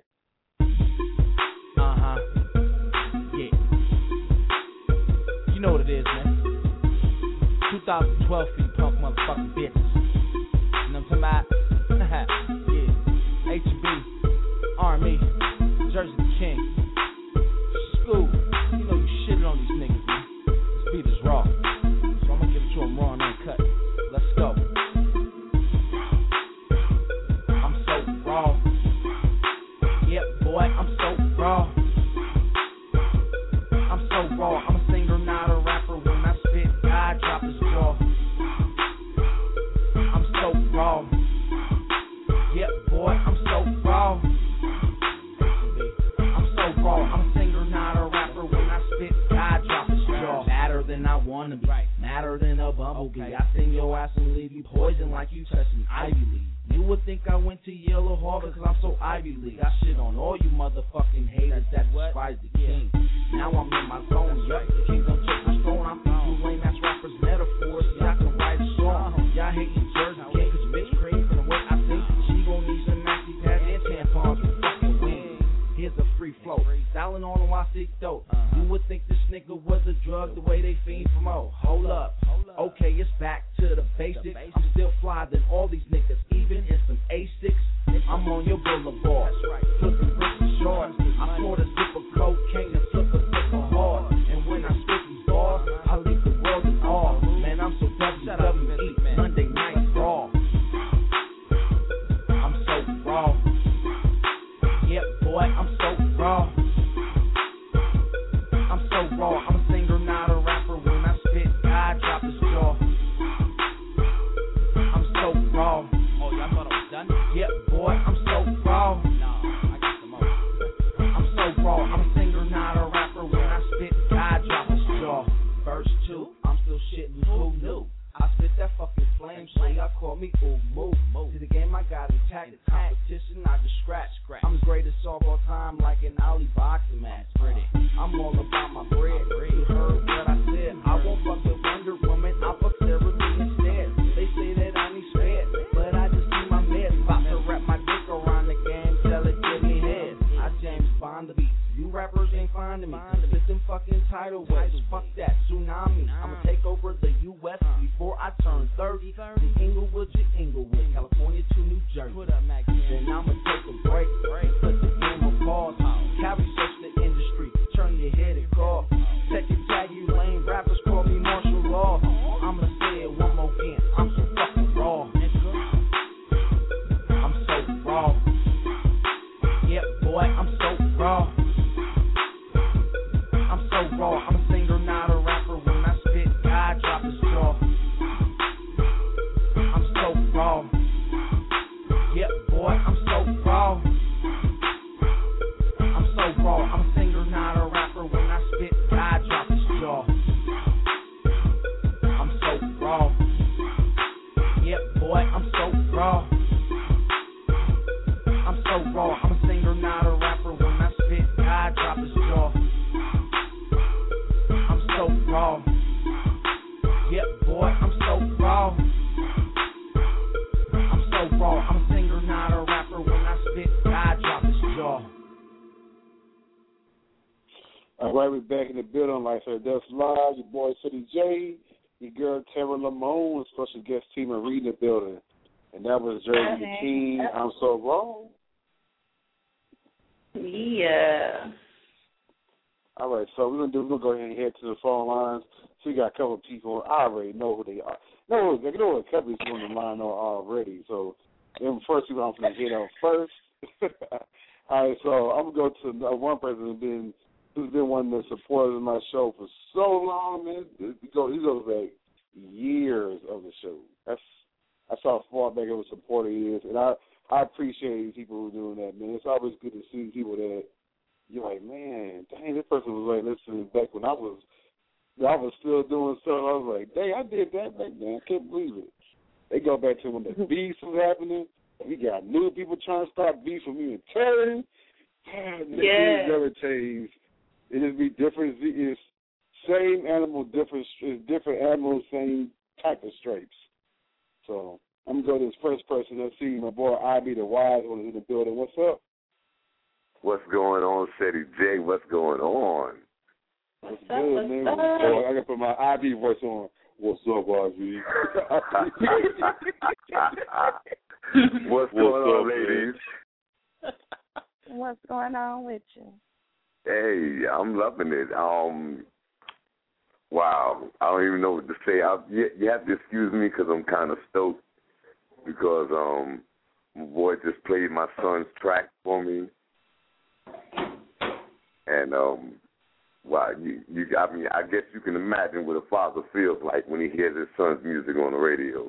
Yeah. You know what it is, man. 2012 for you punk motherfucking bitches. You know what I'm talking about? Yeah. H&B, Army, Jersey the King. School. You know you shitted on these niggas, man. This beat is raw. So I'm gonna give it to them raw and uncut. Let's go. I'm so raw. Yep, boy, I'm so raw. I'm so raw. I'm a singer, not a rapper. When I spit, I drop his jaw. I'm so raw. Yep, boy, I'm so raw. I'm so raw. I'm a singer, not a rapper. When I spit, I drop his jaw. Madder than I wanna be. Madder than a bumblebee. I sting your ass and leave you poison like you touching Ivy League. You would think I went to Yale or Harvard because I'm so Ivy League. I shit on all you motherfucking haters that despise the king. Now I'm in my zone, yup. The king don't take my throne. I'm thinking lame ass rappers metaphors. Yeah, I can write a song. Y'all hating Jersey King because bitch cream from the way I think. She gon' need some maxi pads and tampons with fucking wings. Here's a free flow. Styling on them while I seek dope. You would think this nigga was a drug the way they fiend from O. Hold up. Okay, it's back to the basics. I'm still fly than all these niggas, even in some A6. I'm on your boulevard, flipping bricks and shards. I snort a zip of cocaine and flip a zip of hard. And when I spit these bars, I leave the world in awe. Man, I'm so WWE, Monday Night Raw. I'm so raw. Yep, boy, I'm so raw. I'm so raw. I'm a singer, not a rapper. When I spit, I drop his jaw. I'm so raw. Oh, y'all thought I was done? Yep, boy, I'm so raw. Nah, I got some more. I'm so raw. I'm a singer, not a rapper. When I spit, I drop his jaw. Verse 2, I'm still shitting. Who knew? I spit that fucking flame, so y'all call me Umu. To the game I got intact, the competition I just scratch. I'm the greatest of all time, like an Ali boxing match. I'm all about my bread. You heard what I said. I won't fuck with Wonder Woman, I'll fuck Sarah Lee instead. They say that I need sped, but I just need my meds. About to wrap my dick around the game, tell it give me head. I James Bond the beat. You rappers ain't finding me. Spit them fucking tidal waves. Fuck that tsunami. I'ma take over the U.S. before I turn 30. From Inglewood to Inglewood, California to New Jersey. Then I'ma take a break. Put the game on pause. Carry search the industry. Turn your head and call. Take it, tag you lame rappers. Call me martial law. I'ma say it one more again. I'm so fucking raw. I'm so raw. Yep, boy, I'm so raw. I'm so raw. I'm a singer, not a rapper. When I spit, I drop his jaw. I'm so raw. Yep, boy, I'm so raw. I'm so raw. I'm a singer, not a rapper. When I spit, I drop his jaw. I'm so raw. Yep, boy, I'm so raw. I'm so raw. I'm a singer, not a rapper. When I spit, I drop his jaw. All right, we're back in the building. Like I said, that's live. Your boy City J, your girl Tara Lamone, special guest team and reading the building. And that was Jersey the King. I'm so wrong. Yeah. All right, so we're gonna go ahead and head to the phone lines. So we got a couple of people. I already know who they are. No, they know what companies on the line are already. So them first people I'm gonna hit on first. All right, so I'm gonna go to one person who's been one of the supporters of my show for so long, man. He goes back years of the show. That's how far back of a supporter he is, and I appreciate people who are doing that, man. It's always good to see people that you're like, man, dang, this person was like listening back when I was still doing stuff. I was like, dang, I did that back then. I can't believe it. They go back to when the beef was happening. We got new people trying to start beef from me and Terry. It never changed. It just be different. It's same animal, different animals, same type of stripes. So I'm going to go to this first person. Let's see my boy Ivy the Wise one is in the building. What's up? What's going on, City J? What's going on? What's good, man? I got to put my Ivy voice on. What's up, Ivy? What's going on, ladies? What's going on with you? Hey, I'm loving it. Wow, I don't even know what to say. You have to excuse me because I'm kind of stoked because my boy just played my son's track for me, and wow, you got me. I guess you can imagine what a father feels like when he hears his son's music on the radio.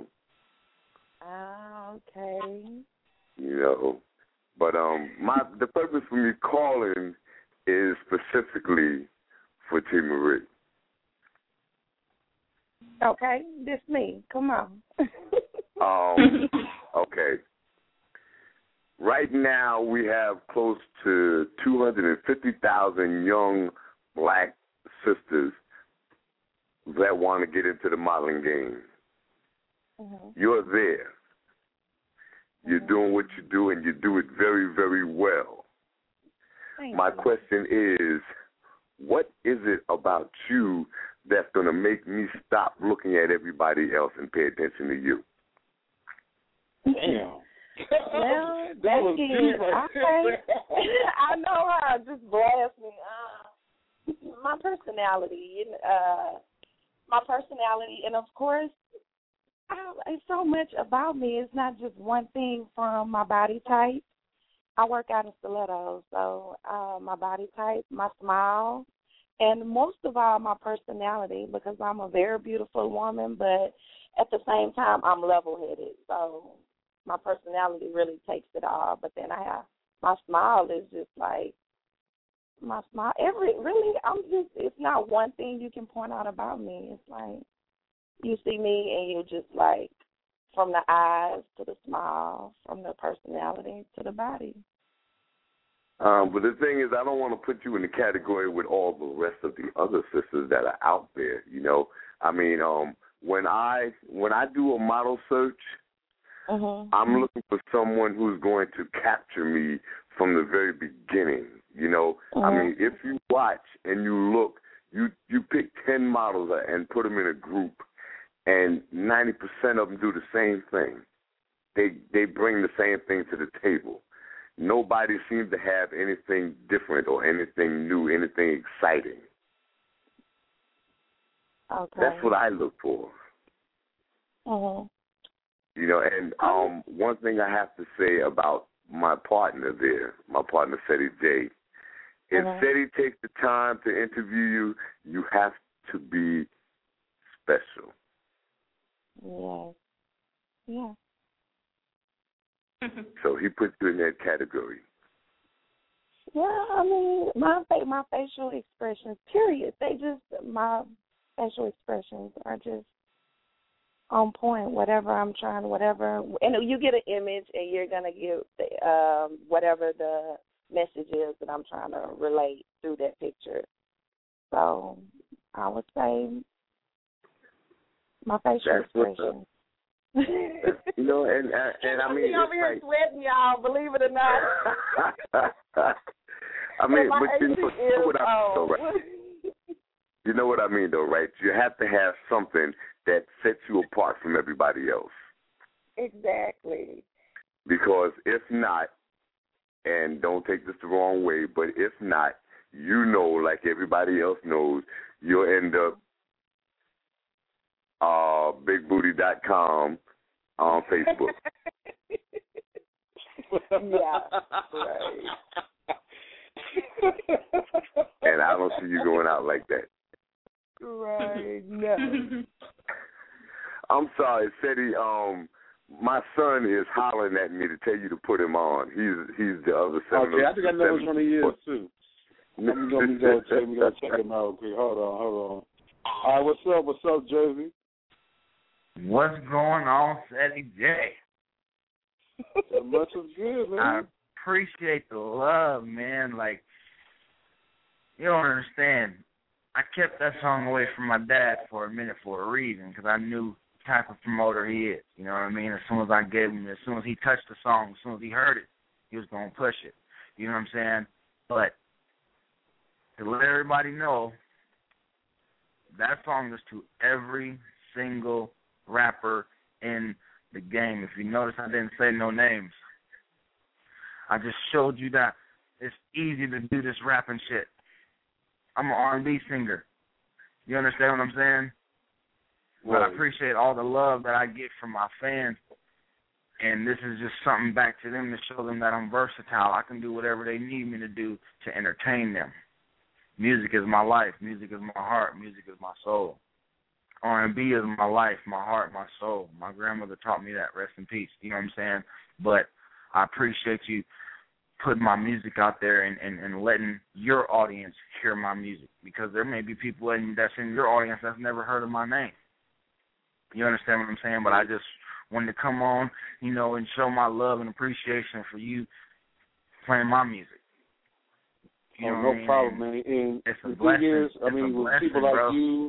Okay. You know, but the purpose for me calling is specifically for T. Marie. Okay, this me. Come on. Okay. Right now we have close to 250,000 young black sisters that want to get into the modeling game. Mm-hmm. You're there. You're doing what you do, and you do it very, very well. My question is, what is it about you that's going to make me stop looking at everybody else and pay attention to you? Damn. Well, that was deep. I know how it just blasts me. My personality, and of course, it's so much about me. It's not just one thing from my body type. I work out in stilettos, so my body type, my smile, and most of all, my personality, because I'm a very beautiful woman, but at the same time, I'm level-headed. So my personality really takes it all. But then my smile is just like, my smile, it's not one thing you can point out about me. It's like, you see me and you just like, from the eyes to the smile, from the personality to the body. But the thing is, I don't want to put you in the category with all the rest of the other sisters that are out there. You know, I mean, when I do a model search, I'm looking for someone who's going to capture me from the very beginning. You know, I mean, if you watch and you look, you pick 10 models and put them in a group, and 90% of them do the same thing. They bring the same thing to the table. Nobody seems to have anything different or anything new, anything exciting. Okay. That's what I look for. You know, and one thing I have to say about my partner there, my partner Seti J, if Seti takes the time to interview you, you have to be special. Yeah. So he puts you in that category. Yeah, I mean, my facial expressions, period. My facial expressions are just on point. Whatever I'm trying, and you get an image, and you're gonna get whatever the message is that I'm trying to relate through that picture. So I would say my facial expressions. You know, and I mean, I'm over here sweating, y'all. Believe it or not. I mean, my but you know what I mean, though, on. right? You know what I mean, though, right? You have to have something that sets you apart from everybody else. Exactly. Because if not, and don't take this the wrong way, but if not, you know, like everybody else knows, you'll end up bigbooty.com on Facebook. Yeah, right. And I don't see you going out like that. Right, no. I'm sorry, Seti. My son is hollering at me to tell you to put him on. He's the other 7. Okay, I think I know which one he is too. I'm gonna go check him out. Okay, hold on. All right, what's up, Jersey? What's going on, Seti J? Much is good, man. I appreciate the love, man. Like, you don't understand. I kept that song away from my dad for a minute for a reason, because I knew the type of promoter he is. You know what I mean? As soon as I gave him, as soon as he touched the song, as soon as he heard it, he was going to push it. You know what I'm saying? But to let everybody know, that song is to every single rapper in the game. If you notice, I didn't say no names. I just showed you that it's easy to do this rapping shit. I'm an R&B singer. You understand what I'm saying? But I appreciate all the love that I get from my fans, and this is just something back to them to show them that I'm versatile. I can do whatever they need me to do to entertain them. Music is my life. Music is my heart. Music is my soul. R&B is my life, my heart, my soul. My grandmother taught me that. Rest in peace. You know what I'm saying? But I appreciate you putting my music out there and letting your audience hear my music, because there may be people that's in your audience that's never heard of my name. You understand what I'm saying? But I just wanted to come on, you know, and show my love and appreciation for you playing my music. You know no problem, man. And it's a the blessing. thing is, I It's mean, a with blessing, people like bro. you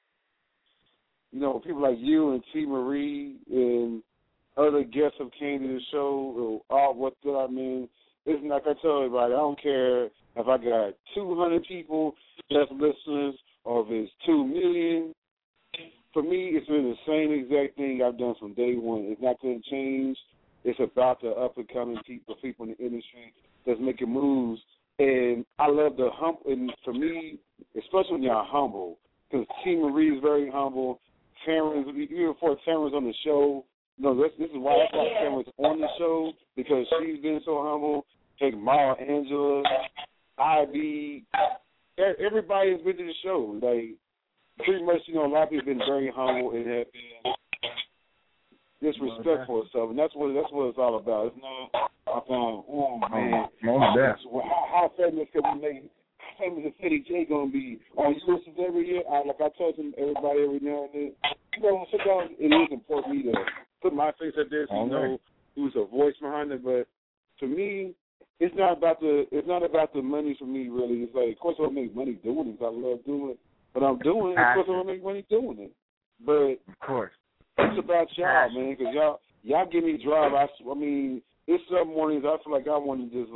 know, people like you and T. Marie and other guests have came to the show, I mean, it's like I tell everybody, I don't care if I got 200 people that's listeners or if it's 2 million. For me, it's been the same exact thing I've done from day one. It's not going to change. It's about the up-and-coming people in the industry that's making moves. And I love the humble, and for me, especially when you're humble, because T. Marie is very humble. Terrence, even before Terrence on the show, this is why I got Terrence on the show, because she's been so humble. Take Mara Angela, Ivy, everybody has been to the show. Like, pretty much, you know, a lot of people have been very humble and have been disrespectful and stuff, and that's what it's all about. It's not, oh man, how famous can we make? How famous is Seti J gonna be? On you listen every year? Like I tell everybody every now and then, you know, sometimes it is important for me to put my face up there so you know who's a voice behind it. But to me, it's not about the money for me really. It's like, of course I make money doing it. I love doing it, but I'm doing it. Of course I don't make money doing it. But of course, it's about y'all, man, because y'all give me drive. I mean, it's some mornings I feel like I want to just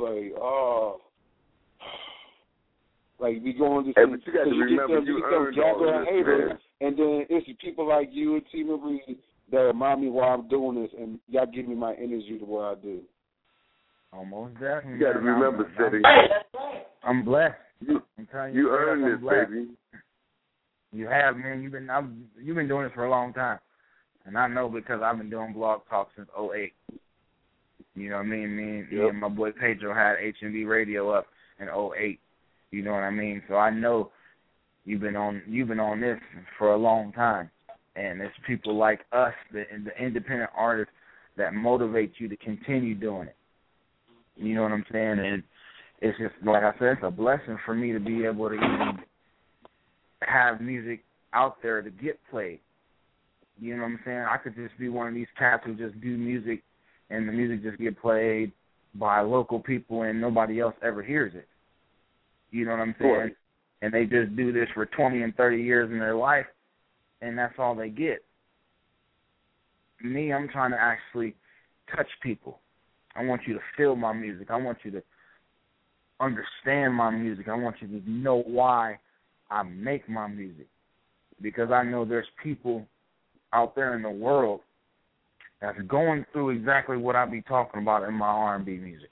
like be going to. Hey, but you got to remember, you earned all this, man. And then it's people like you and T. Marie that remind me why I'm doing this, and y'all give me my energy to what I do. Almost definitely. You got to remember, Seti. I'm blessed. I'm telling you earned this, baby. You have, man. You've been doing it for a long time, and I know because I've been doing Blog Talk since 2008. You know what I mean? Me and my boy Pedro had HMV Radio up in 2008. You know what I mean? So I know you've been on this for a long time, and it's people like us, the independent artists, that motivate you to continue doing it. You know what I'm saying? And it's just, like I said, it's a blessing for me to be able to even have music out there to get played. You know what I'm saying? I could just be one of these cats who just do music, and the music just get played by local people and nobody else ever hears it. You know what I'm saying? Right. And they just do this for 20 and 30 years in their life, and that's all they get. Me, I'm trying to actually touch people. I want you to feel my music. I want you to understand my music. I want you to know why I make my music. Because I know there's people out there in the world that's going through exactly what I be talking about in my R&B music.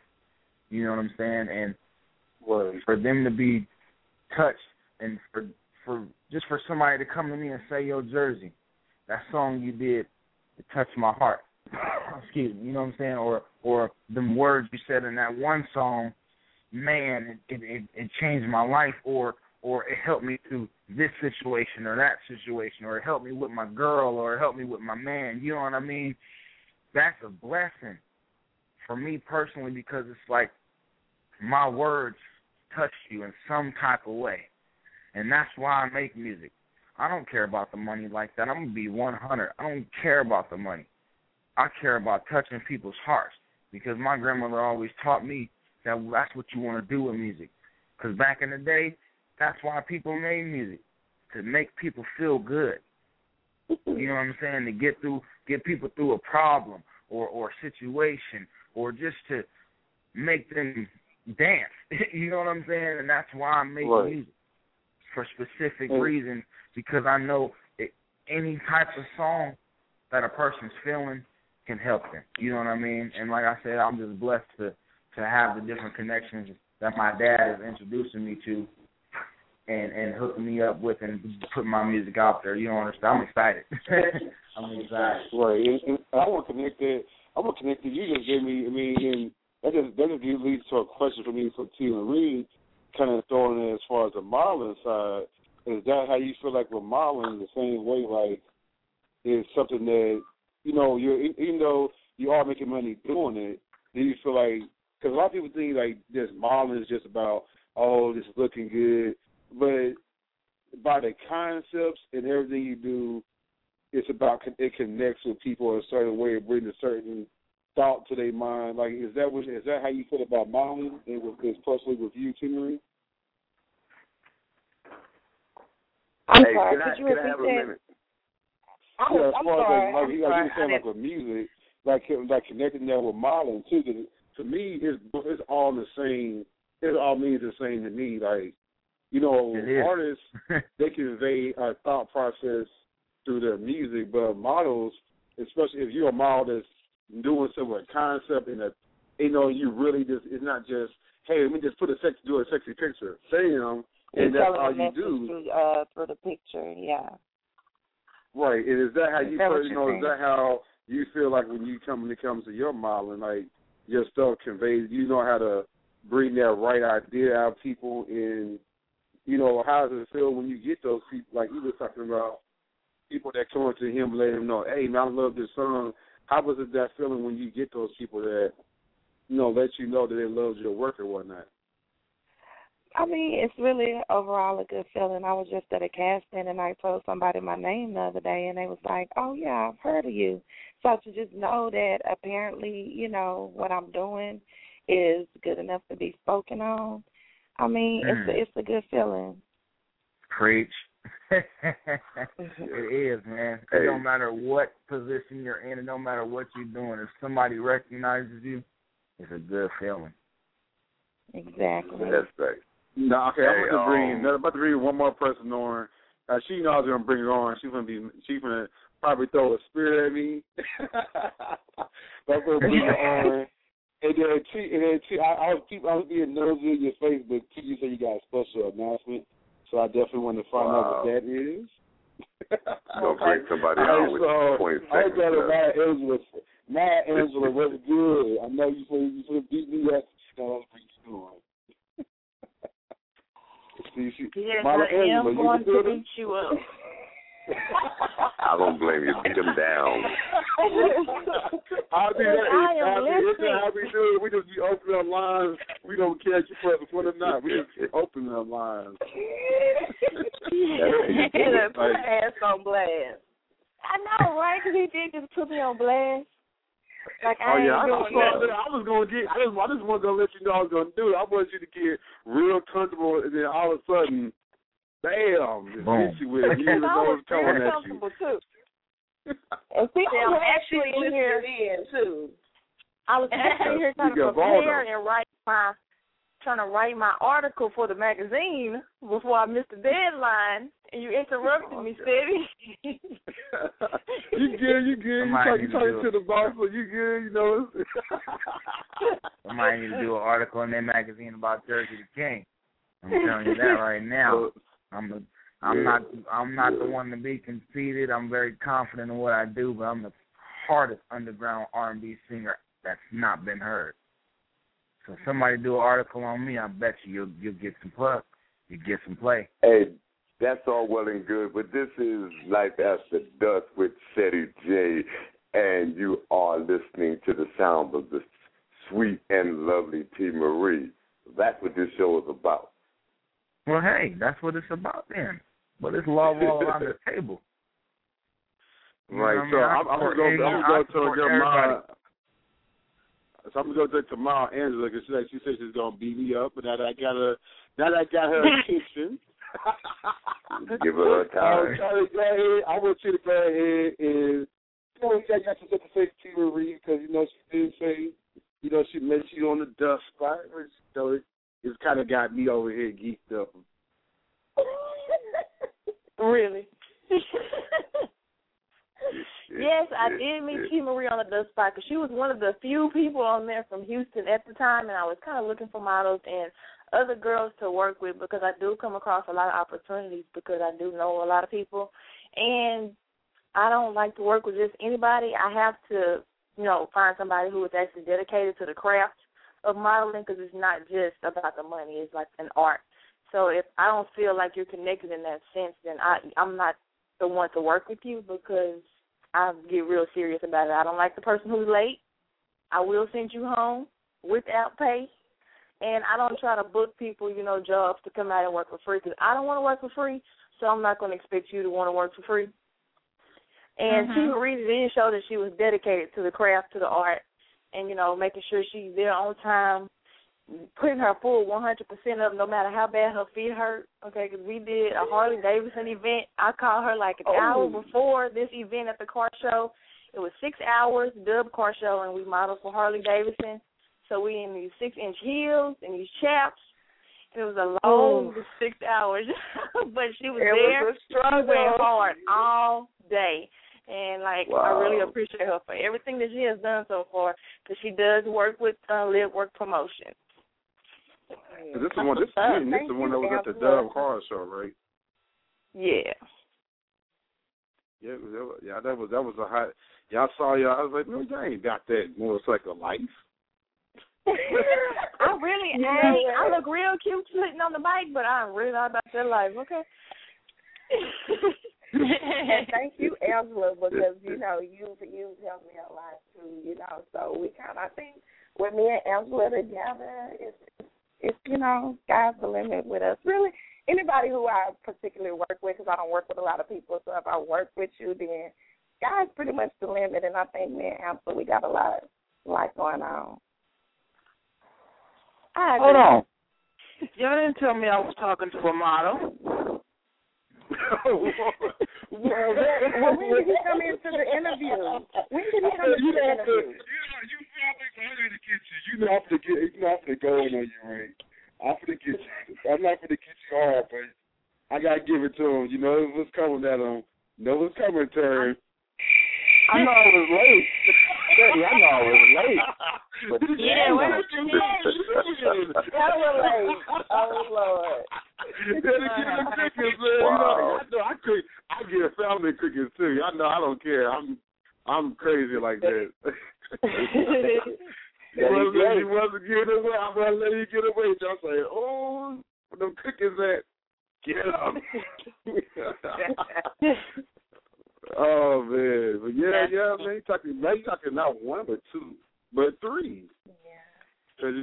You know what I'm saying? And for them to be touched, and for somebody to come to me and say, "Yo, Jersey, that song you did, it touched my heart." Excuse me, you know what I'm saying? Or them words you said in that one song, man, it changed my life, or it helped me through this situation or that situation, or it helped me with my girl, or it helped me with my man. You know what I mean? That's a blessing for me personally, because it's like my words touch you in some type of way. And that's why I make music. I don't care about the money like that. I'm going to be 100. I don't care about the money. I care about touching people's hearts, because my grandmother always taught me that that's what you want to do with music. Because back in the day, that's why people made music, to make people feel good. You know what I'm saying? To get people through a problem or situation, or just to make them dance. You know what I'm saying? And that's why I make music, for specific reasons, because I know any type of song that a person's feeling can help them. You know what I mean? And like I said, I'm just blessed to have the different connections that my dad is introducing me to and hooking me up with, and put my music out there. You don't understand? I'm excited. I'm excited. Right. And I want to connect that. You just gave me, and that just leads to a question for me for T. Marie, kind of throwing it as far as the modeling side. Is that how you feel like with modeling, the same way, like, is something that, you know, even though you are making money doing it, do you feel like, because a lot of people think like this modeling is just about, oh, this is looking good, but by the concepts and everything you do, it's about, it connects with people in a certain way, it brings a certain thought to their mind. Like, is that how you feel about modeling, and especially with you, T. Marie? I'm sorry, could you repeat have a that? minute? As far as like you were saying, like with music, like connecting that with modeling too. Cause to me, it's all the same. It all means the same to me. Like, you know, artists, they convey a thought process through their music, but models, especially if you're a model that's doing some with concept and you know, you really just, it's not just, hey, let me just do a sexy picture. Damn. And that's all you do. Through the picture, yeah. Right. And is that how you feel, you know, is that how you feel like when it comes to your modeling, like your stuff conveys, you know how to bring that right idea out of people, and, you know, how does it feel when you get those people, like you were talking about, people that come up to him and let him know, hey, man, I love this song. How was it that feeling when you get those people that, you know, let you know that they love your work or whatnot? I mean, it's really overall a good feeling. I was just at a casting, and I told somebody my name the other day, and they was like, oh, yeah, I've heard of you. So to just know that apparently, you know, what I'm doing is good enough to be spoken on, I mean, it's a good feeling. Preach. It is, man. It don't matter what position you're in, it don't matter what you're doing. If somebody recognizes you, it's a good feeling. Exactly. That's right. No, okay, I'm about to bring one more person on. She knows I was gonna bring her on. She's gonna probably throw a spear at me. But I'm gonna bring her on. And then I was being nosy in your face, but you said you got a special announcement, so I definitely want to find out what that is. Gonna bring somebody on with 20 seconds. Maya Angela, what's good? I know you should beat me up. So what you doing? Yes, I am going to beat you up. I don't blame you. Beat them down. I'll do that. How we do it? We just be opening up lines. We don't catch you for the night. We just open up lines. Put her ass on blast. I know, right? Because he did just put me on blast. Like, I just want to let you know I was going to do it. I want you to get real comfortable, and then all of a sudden, bam, just hit you with it. You didn't know what's coming at you. Too. And people are actually in here, too. I was actually here trying to prepare and write trying to write my article for the magazine before I missed the deadline, and you interrupted me, Steady. You good? You talking to the boss, so you good? You know. Somebody need to do an article in their magazine about Jersey the King. I'm telling you that right now. I'm not the one to be conceited. I'm very confident in what I do, but I'm the hardest underground R&B singer that's not been heard. So if somebody do an article on me, I bet you'll get some plug. You get some play. Hey, that's all well and good, but this is Life After Dusk with Ceddy J, and you are listening to the sound of the sweet and lovely T. Marie. That's what this show is about. Well, hey, that's what it's about then. But it's love all around the table. Right, so I'm going to tell your mom. So I'm going to go to Mama Angela because she said she's going to beat me up, but now that I got her attention. Give her a time. I want you to go ahead and I got you to say T. Marie because she did say she mentioned you on the dust spot. So it's kind of got me over here geeked up. Really? Yes, I did meet T. Marie on the dust spot because she was one of the few people on there from Houston at the time, and I was kind of looking for models and other girls to work with because I do come across a lot of opportunities because I do know a lot of people, and I don't like to work with just anybody. I have to, find somebody who is actually dedicated to the craft of modeling because it's not just about the money. It's like an art. So if I don't feel like you're connected in that sense, then I'm not the one to work with you because I get real serious about it. I don't like the person who's late. I will send you home without pay. And I don't try to book people, jobs to come out and work for free because I don't want to work for free, so I'm not going to expect you to want to work for free. And T. Marie did show that she was dedicated to the craft, to the art, and, making sure she's there on time, putting her full 100% up no matter how bad her feet hurt, okay, because we did a Harley-Davidson event. I called her like an hour before this event at the car show. It was 6 hours, Dub car show, and we modeled for Harley-Davidson. So we in these 6-inch heels and these chaps. It was a long 6 hours, but she was there. She went hard all day. And, I really appreciate her for everything that she has done so far because she does work with Live Work Promotion. This is the one that was at the Dove Car Show, right? Yeah. Yeah, that was a hot. Y'all saw y'all. I was like, no, y'all ain't got that motorcycle life. I really ain't. I look real cute sitting on the bike, but I'm really not about that life. Okay. And thank you, Angela, because you've helped me a lot too. So we I think with me and Angela together, it's sky's the limit with us. Really, anybody who I particularly work with, because I don't work with a lot of people, so if I work with you, then sky's pretty much the limit. And I think me and Angela, we got a lot going on. Hold on. Y'all didn't tell me I was talking to a model. When did he come into the interview? When did he come into the interview? You I'm finna go in on you, Ray. I'm finna get you. I'm not finna get you hard, but I gotta give it to him. What's coming at him. What's coming to him. I know I was late. I know I was late. But yeah, where was you? I was late. Oh, Lord. Wow. I get family crickets too. I know I don't care. I'm crazy like that. You wasn't getting away. I'm gonna let you get away. Y'all say, oh, where them crickets at? Get them. Oh man, but yeah, man, you talking not one but two, but three. Yeah. Because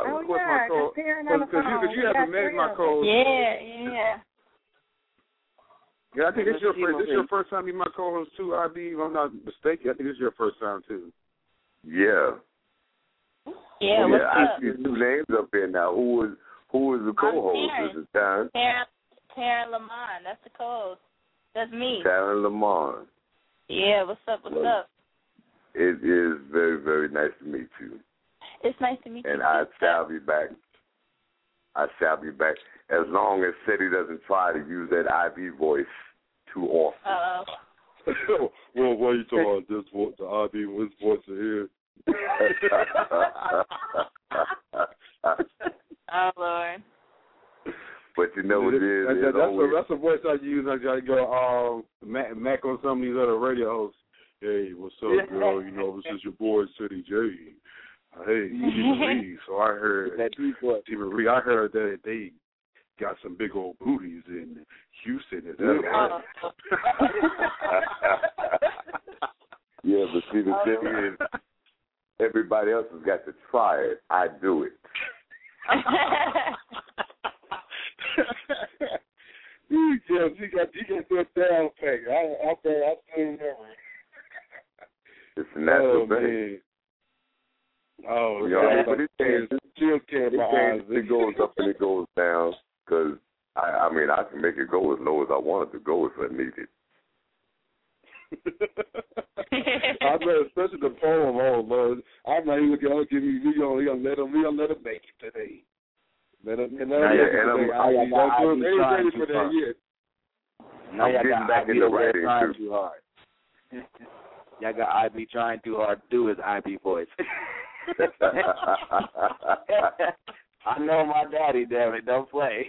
you haven't met my co-host. Yeah. Yeah, I think this is your first time meeting my co-host too. If I'm not mistaken, I think this is your first time too. Yeah. Yeah. I see two names up there now. Who is the co-host this time? Taryn Lamont. That's the co-host. That's me. Taryn Lamont. Yeah, what's up? It is very, very nice to meet you. It's nice to meet you. And I shall be back. I shall be back. As long as Ceddy doesn't try to use that IB voice too often. Well, what are you talking about? This voice, the IB, his voice here. Oh, Lord. But you know what it is? That's a voice I use. I gotta go Mac on some of these other radio hosts. Hey, what's up, girl? You know, this is your boy, Ceddy J. Hey, T. Marie. So I heard T. Marie. I heard that they got some big old booties in Houston. Is that right? Yeah, but see, the thing is, everybody else has got to try it. I do it. Yeah, you got that down pack. I still remember. It's a natural thing. Oh, yeah, but it goes up and it goes down because I mean I can make it go as low as I want it to go if I need it. I bet, especially the poem. Oh Lord, I'm not even gonna give you. We gonna let him make it today. Let him. And I'm ready for that yet. Now y'all getting back into writing trying too hard. Y'all got IB trying too hard to do his IB voice. I know my daddy, damn it, don't play.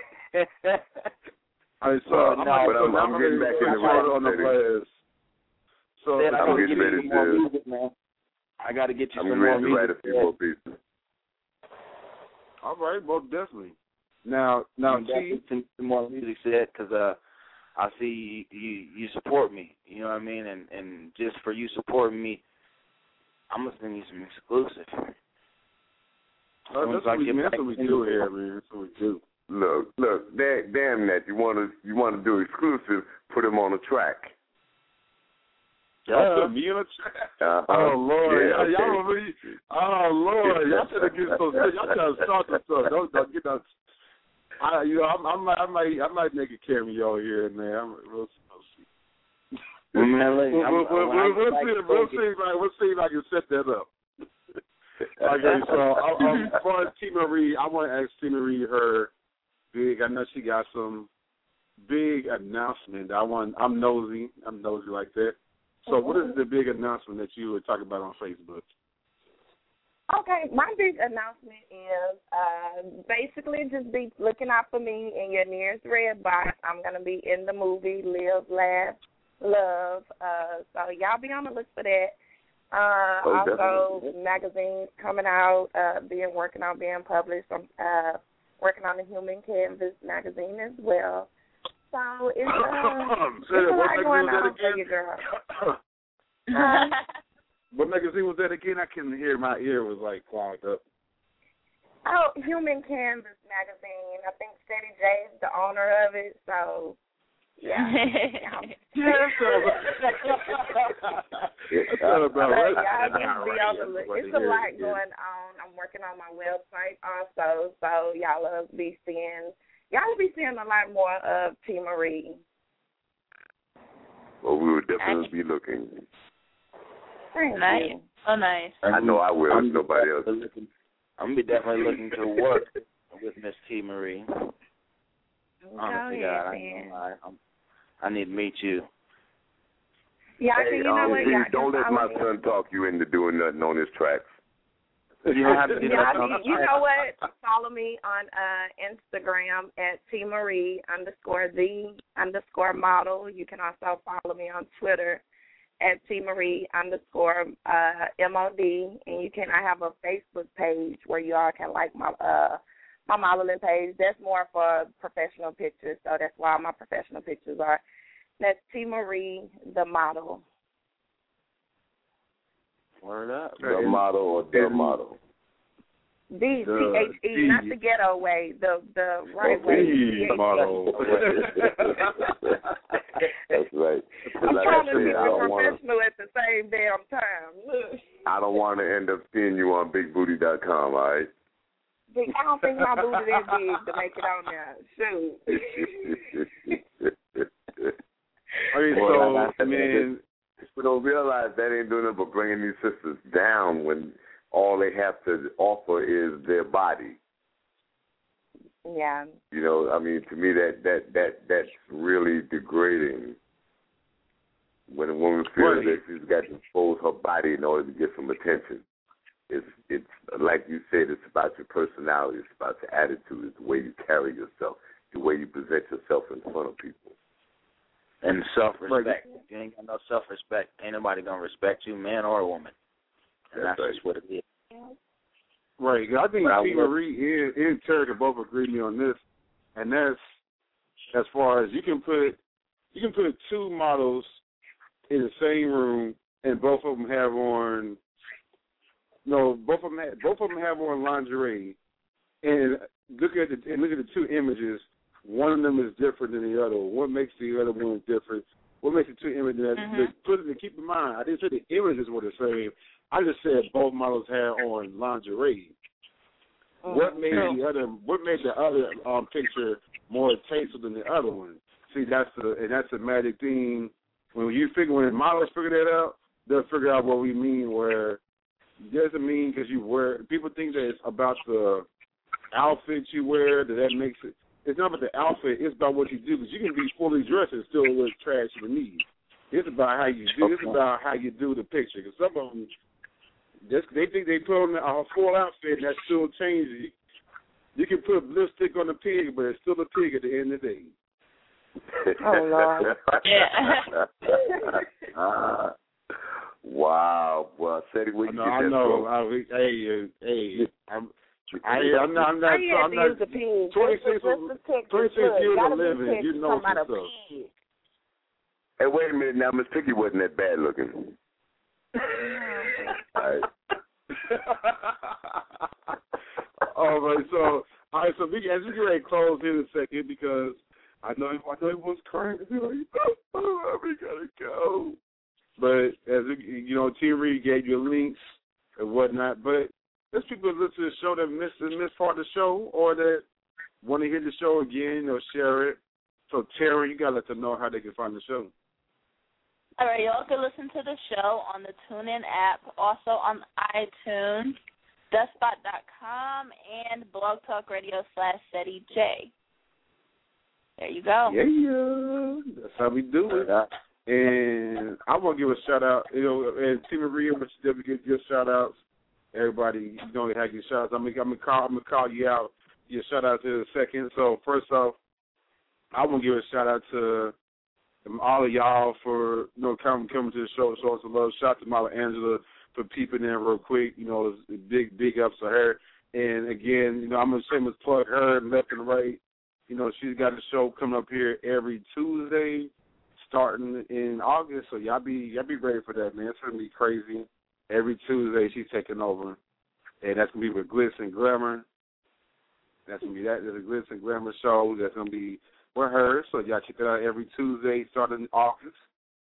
I'm getting back into writing. So I'm getting ready more music, man. I got to get you some more music. I'm ready to write a few more pieces. All right, well, definitely. Now, see, some more music set because I see you support me. You know what I mean? And just for you supporting me, I'm gonna send you some exclusive. That's what we do here, man. That's what we do. Look, damn that. You wanna do exclusive? Put him on a track. Y'all put me on a track. Oh Lord, yeah, y'all really. Oh Lord, y'all should get so. Y'all trying to start this stuff. Don't get us. I might make a cameo here and there. We'll see. We'll see if I can set that up. Okay, so for T. Marie, I want to ask T. Marie her big. I know she got some big announcement. I'm nosy like that. So, what is the big announcement that you were talking about on Facebook? Okay, my big announcement is basically just be looking out for me in your nearest red box. I'm going to be in the movie Live, Laugh, Love. So y'all be on the look for that. Also, magazines coming out, working on being published. I'm working on the Human Canvas magazine as well. So it's a lot going on for you, girl. What magazine was that again? I couldn't hear. My ear was like clogged up. Oh, Human Canvas magazine. I think Ceddy J is the owner of it. So, yeah. It's a lot going on. I'm working on my website also. So y'all will be seeing a lot more of T. Marie. Well, we will definitely be looking. Nice. Oh, nice. I know I will. Nobody else. I'm gonna be definitely looking to work with Miss T. Marie. Honestly, God, I need to meet you. Yeah, hey, you know what? Please don't let my son talk you into doing nothing on his tracks. You don't have to do that. You know what? Follow me on Instagram at TMarie_the_model. You can also follow me on Twitter at TMarie_MOD. And I have a Facebook page where you all can like my modeling page. That's more for professional pictures, so that's why my professional pictures are. That's T. Marie, the model. Word up. The model or the model? THE, not the ghetto way, the right way. The model. That's right. I'm trying to be professional at the same damn time. Look. I don't want to end up seeing you on BigBooty.com, all right? I don't think my booty that big to make it on there. Shoot. Man, people don't realize that ain't doing nothing but bringing these sisters down when all they have to offer is their body. Yeah. You know, I mean, to me, that's really degrading. When a woman feels that she's got to expose her body in order to get some attention, it's like you said, it's about your personality, it's about your attitude, it's the way you carry yourself, the way you present yourself in front of people. And self-respect. If you ain't got no self-respect, ain't nobody going to respect you, man or woman. And that's just what it is. Right. I think T. Marie and Terry can both agree with me on this, and that's as far as you can put two models in the same room, and both of them have on. No, both of them have on lingerie, and look at the two images. One of them is different than the other. What makes the other one different? What makes the two images? Keep in mind, I didn't say the images were the same. I just said both models had on lingerie. What made the other picture more tasteful than the other one? See, that's a magic thing. When models figure that out, they'll figure out what we mean. Where it doesn't mean because you wear. People think that it's about the outfit you wear that makes it. It's not about the outfit. It's about what you do. Because you can be fully dressed and still look trash to the knees. It's about how you do. It's about how you do the picture. Because some of them, they think they put on a full outfit and that still changes. You can put lipstick on the pig, but it's still a pig at the end of the day. Oh, Lord. Wow. Well, Ceddy, what you I know. I'm not. 26 years of living. You know some stuff. Hey, wait a minute now. Miss Piggy wasn't that bad looking. All right. All right. So we get ready to close in a second because I know he was crying. We gotta go. But as T. Reed gave you links and whatnot. But there's people that listen to the show that missed part of the show or that want to hear the show again or share it. So Terry, you gotta let them know how they can find the show. All right, y'all can listen to the show on the TuneIn app, also on iTunes, dustspot.com, and Blog Talk Radio /SettyJ. There you go. Yeah. That's how we do it. And I want to give a shout out, and T. Maria, but you definitely give shout outs. Everybody, have your shout outs. I'm gonna call you out. Your shout out to the second. So first off, I want to give a shout out to all of y'all for coming to the show. So some love. Shout out to Mala Angela for peeping in real quick. Big ups to her. And again, I'm gonna shameless plug her left and right. She's got a show coming up here every Tuesday, starting in August. So y'all be ready for that, man. It's gonna be crazy. Every Tuesday she's taking over, and that's gonna be with Glitz and Glamour. That's gonna be There's a Glitz and Glamour show that's gonna be with her. So y'all check it out every Tuesday, starting in August.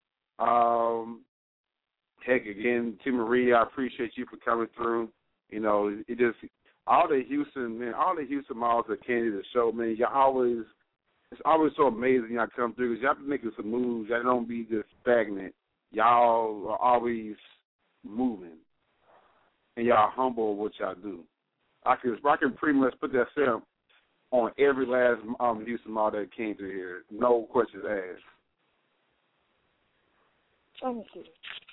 Heck, again, T. Marie, I appreciate you for coming through. It just all the Houston models that came to the show, man. It's always so amazing y'all come through because y'all be making some moves. Y'all don't be just stagnant. Y'all are always moving, and y'all humble what y'all do. I can pretty much put that stamp on every last Houston model that came through here. No questions asked. Thank you.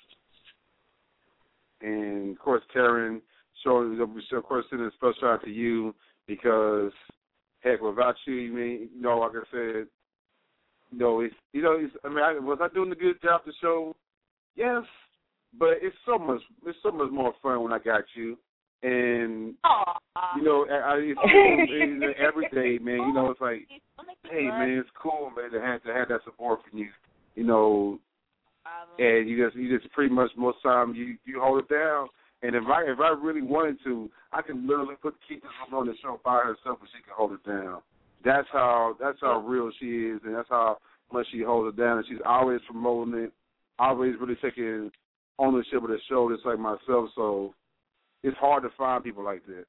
And of course, Taryn, of course, sending a special shout out to you because, heck, without you, like I said, was I doing a good job to show? Yes, but it's so much more fun when I got you. And it's every day, man. It's like, hey, man, it's cool, man, to have that support from you. And you just pretty much most times you hold it down. And if I really wanted to, I can literally keep this woman on the show by herself and she can hold it down. That's how real she is, and that's how much she holds it down. And she's always promoting it, always really taking ownership of the show, just like myself. So it's hard to find people like that.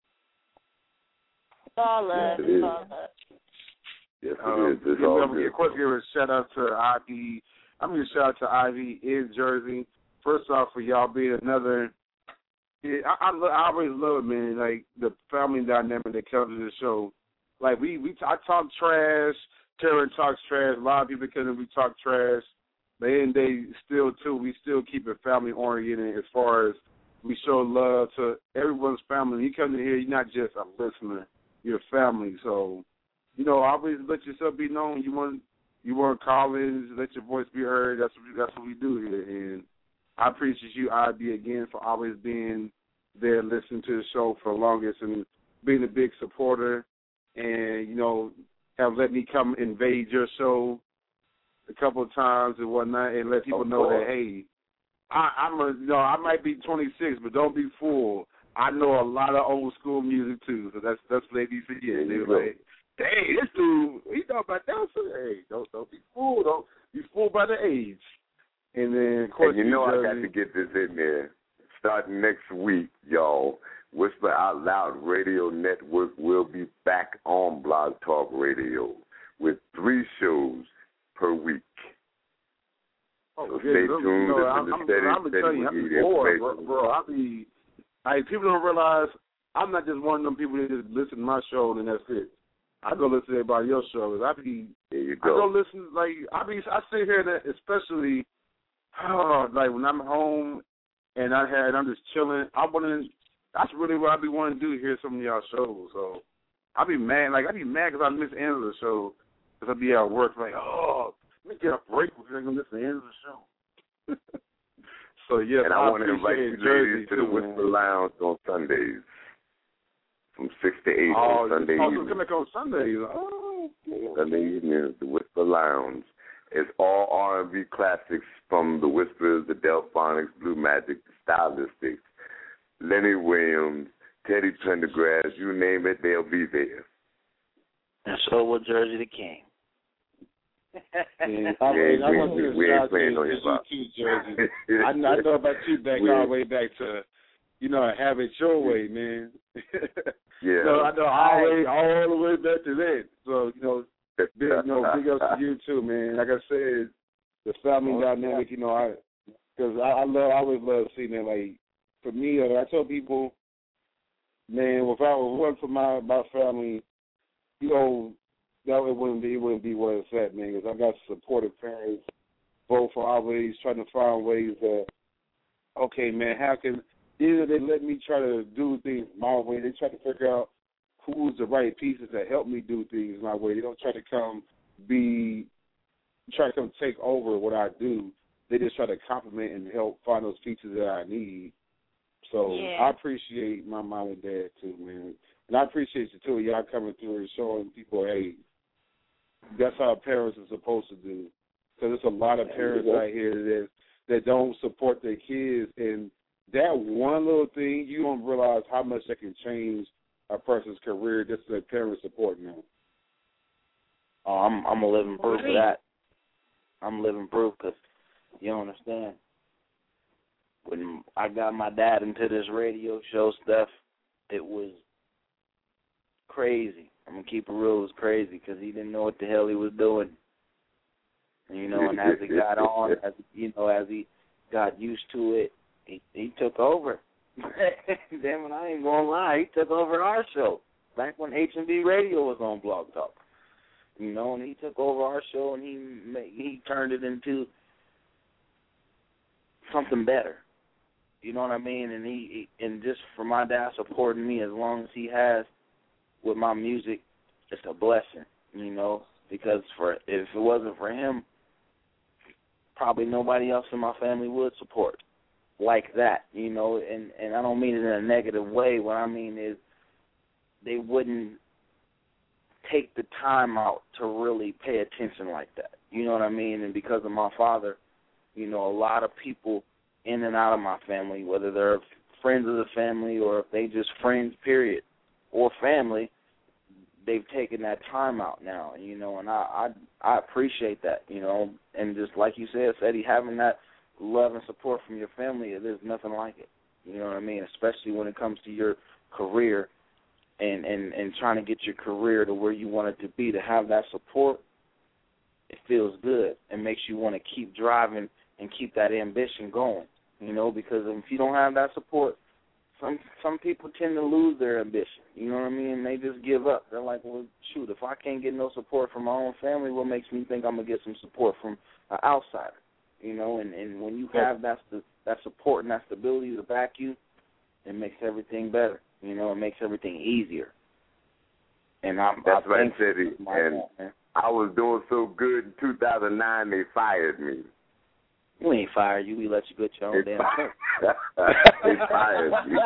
Yes, it is. Yes, it is. Of course, give a shout out to Ivy. I'm going to shout out to Ivy in Jersey. First off, for y'all being another. I always love it, man. Like the family dynamic that comes to the show. Like I talk trash. Terran talks trash. A lot of people because we talk trash. But in the day, still too, we still keep it family oriented as far as we show love to everyone's family. You come to here, you're not just a listener. You're family. So, always let yourself be known. You want to call in, let your voice be heard. That's what we do here. And I appreciate you, IB, again, for always being there, listening to the show for the longest and being a big supporter. And, have let me come invade your show a couple of times and whatnot, and let people know that, hey, I might be 26, but don't be fooled. I know a lot of old school music too, so that's what they be forgetting. They were like, hey, this dude, he know about that. So, hey, don't be fooled. Don't be fooled by the age. And then, of course, and I got to get this in there. Starting next week, y'all, Whisper Out Loud Radio Network will be back on Blog Talk Radio with 3 shows per week. So stay tuned. I'm gonna tell you, I'm bored, bro. People don't realize I'm not just one of them people that just listen to my show and that's it. I go listen to everybody else's shows. I go listen, I sit here and especially like when I'm home and I'm just chilling. That's really what I be wanting to do, hear some of y'all shows. So I be mad because I miss the end of the show because I be at work like, let me get a break because I'm going to listen to the end of the show. So, yes, and I want to invite you ladies to the Whisper Lounge on Sundays from 6 to 8 on Sunday evening. Oh, come back on Sundays. Oh, okay. Sunday evening, the Whisper Lounge. It's all R&B classics from the Whispers, the Delphonics, Blue Magic, the Stylistics, Lenny Williams, Teddy Pendergrass, you name it, they'll be there. And so will Jersey the King. We ain't playing on your box. I know about you all the way back to, have it your way, man. Yeah. So I know all the way back to that. So, big ups to you too, man. Like I said, the family dynamic, because I always love seeing that. Like, for me, I tell people, man, if I wasn't for my family, it wouldn't be where it's at, man. Because I got supportive parents, both are always trying to find ways that, okay, man, how can either they let me try to do things my way, they try to figure out who's the right pieces that help me do things my way. They don't try to come take over what I do. They just try to complement and help find those pieces that I need. So I appreciate my mom and dad too, man. And I appreciate you too, y'all coming through and showing people, hey, that's how parents are supposed to do. Because there's a lot of parents out here that don't support their kids, and that one little thing, you don't realize how much that can change a person's career just their parents supporting them. Oh, I'm a living proof of that. I'm living proof because you don't understand. When I got my dad into this radio show stuff, it was crazy. I'm going to keep it real, it was crazy because he didn't know what the hell he was doing. And as he got on, as he got used to it, he took over. Damn it, I ain't going to lie. He took over our show back when H&B Radio was on Blog Talk. And he took over our show and he turned it into something better. You know what I mean? And just for my dad supporting me as long as he has with my music, it's a blessing, because if it wasn't for him, probably nobody else in my family would support like that, and I don't mean it in a negative way. What I mean is they wouldn't take the time out to really pay attention like that. You know what I mean? And because of my father, a lot of people in and out of my family, whether they're friends of the family or if they just friends, period, or family, they've taken that time out now, and I appreciate that, and just like you said, Eddie, having that love and support from your family, there's nothing like it, you know what I mean, especially when it comes to your career and trying to get your career to where you want it to be. To have that support, it feels good and makes you want to keep driving and keep that ambition going, because if you don't have that support, some people tend to lose their ambition. You know what I mean? They just give up. They're like, well, shoot, if I can't get no support from my own family, what makes me think I'm gonna get some support from an outsider? You know, and when you have that support and that stability to back you, it makes everything better. You know, it makes everything easier. And that's right, Teddy. And I was doing so good in 2009, they fired me. We ain't fired you. We let you get your own damn thing. They fired me.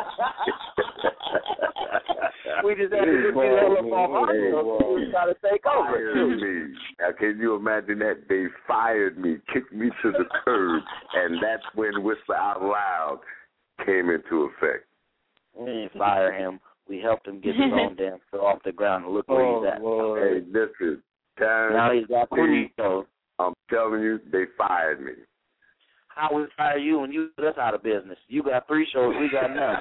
We just had to get up on hard. We got to take over. Me. Now, can you imagine that? They fired me, kicked me to the curb, and that's when Whisper Out Loud came into effect. We didn't fire him. We helped him get his own damn foot off the ground and look where he's at. Hey, listen, Karen, now he's got 3 shows. I'm telling you, they fired me. How we fire you when you put us out of business? You got 3 shows, we got none.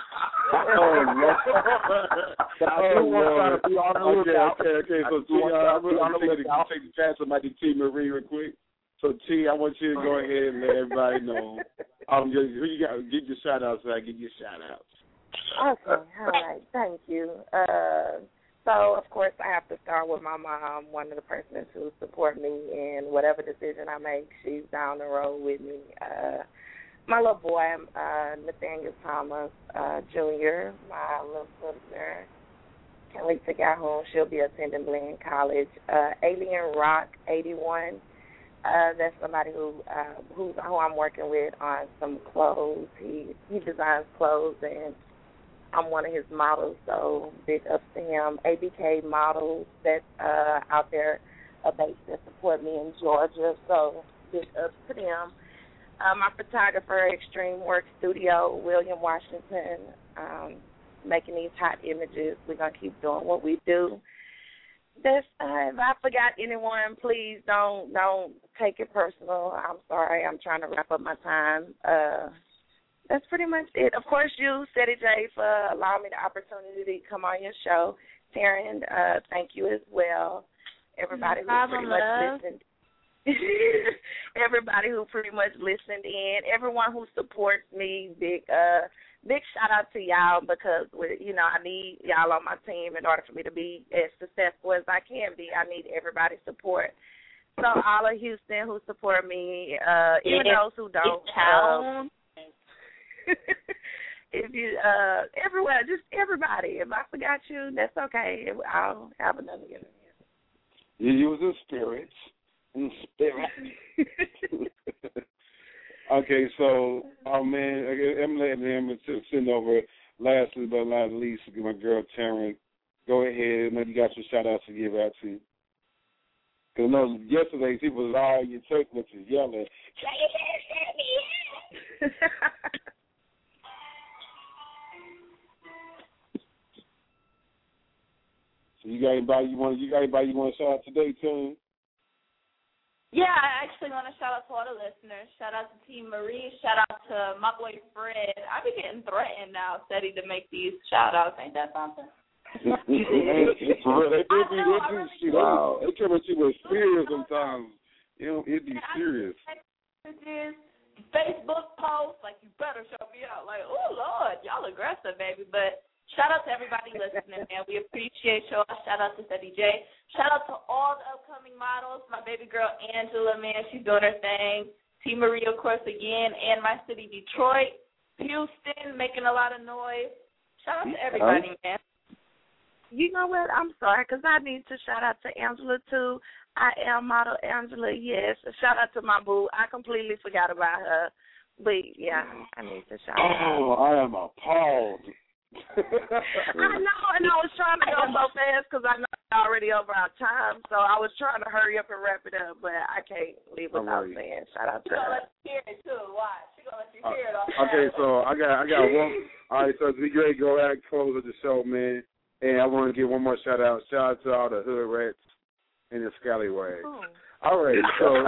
Okay. So, T, I'm going to take the chance on T. Marie real quick. So, T, I want you to go ahead and let everybody know. Who you got? Get your shout outs so I get your shout outs. Okay, all right, thank you. So, of course, I have to start with my mom, one of the persons who support me in whatever decision I make. She's down the road with me. My little boy, Nathaniel Thomas Jr., my little sister, Kalisa Calhoun, she'll be attending Blinn College. Alien Rock 81, that's somebody who I'm working with on some clothes. He designs clothes, and I'm one of his models, so big ups to him. ABK Models, that's out there, a base that support me in Georgia, so big ups to them. My photographer, Extreme Work Studio, William Washington, making these hot images. We're going to keep doing what we do. That's, if I forgot anyone, please don't take it personal. I'm sorry. I'm trying to wrap up my time. That's pretty much it. Of course, you, Ceddy J, for allowing me the opportunity to come on your show. Taryn, thank you as well. Everybody who pretty much listened. Everybody who pretty much listened in. Everyone who supports me. Big shout out to y'all because I need y'all on my team in order for me to be as successful as I can be. I need everybody's support. So all of Houston who support me, even those who don't. If you everywhere, just everybody. If I forgot you, that's okay. I'll have another interview. You use the spirits. Okay, so I'm letting him send over. Lastly but not least, my girl Taryn. Go ahead, maybe you got your shout outs to give out to. Because I know yesterday people was all your church was yelling. So you got anybody you want to shout out today, Tim? Yeah, I actually want to shout out to all the listeners. Shout out to T. Marie. Shout out to my boy Fred. I be getting threatened now, Ceddy, to make these shout outs. Ain't that something? They come at you with serious sometimes. It'd be serious. Facebook posts, like, you better show me out. Like, oh, Lord, y'all aggressive, baby. But shout out to everybody listening, man. We appreciate y'all. Shout out to Ceddy J. Shout out to all the upcoming models. My baby girl, Angela, man, she's doing her thing. T. Marie, of course, again. And my city, Detroit. Houston, making a lot of noise. Shout out to everybody, man. You know what? I'm sorry, because I need to shout out to Angela, too. I am model Angela, yes. Shout out to my boo. I completely forgot about her. But, yeah, I need to shout out. Oh, I am appalled. I know, and I was trying to go so fast because I know it's already over our time, so I was trying to hurry up and wrap it up, but I can't leave without saying shout out to her. She's going to let you hear it, too. Watch. She's going to let you hear it. Okay, so I got one. All right, so we ready to go out and close of the show, man. And I want to give one more shout out. Shout out to all the hood rats in the scallywag. Oh. All right, so.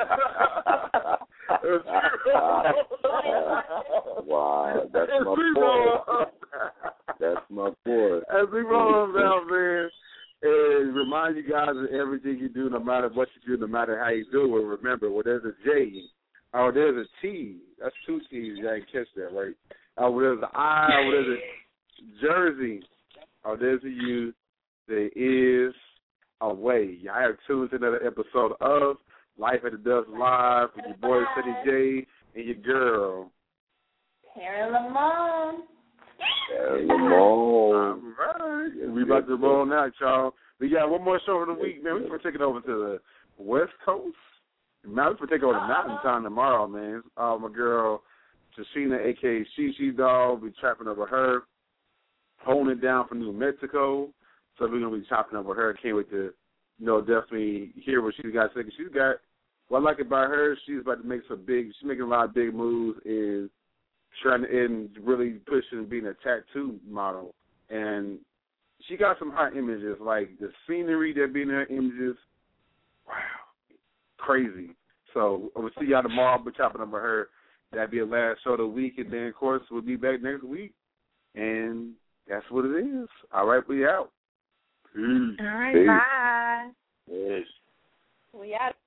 Wow, that's my boy. That's my boy. As we roll on down, man, and remind you guys of everything you do, no matter what you do, no matter how you do it. Remember, well, there's a J or there's a T. That's 2 T's. You didn't catch that, right? There's the I. What is it? Jersey. There's a U. There is a way. I have tuned to another episode of Life at the Dust Live with your boy Ceddy J and your girl Karen Lamont. All right. We about to roll now, y'all. We got one more show of the week, man. We're going to take it over to the West Coast. Now we're going to take over to Mountain Time tomorrow, man. My girl Tashina, a.k.a. Shishi Doll, be trapping over her, holding it down from New Mexico. So we're going to be chopping over her. Can't wait to, definitely hear what she's got to say. She's got, what I like about her, she's about to make she's making a lot of big moves, is trying to and really pushing being a tattoo model. And she got some hot images, like the scenery that be in her images. Wow, crazy. So we'll see y'all tomorrow. We'll be chopping over her. That'll be the last show of the week. And then, of course, we'll be back next week. And that's what it is. All right, we out. Peace. All right, bye. Yes. We out.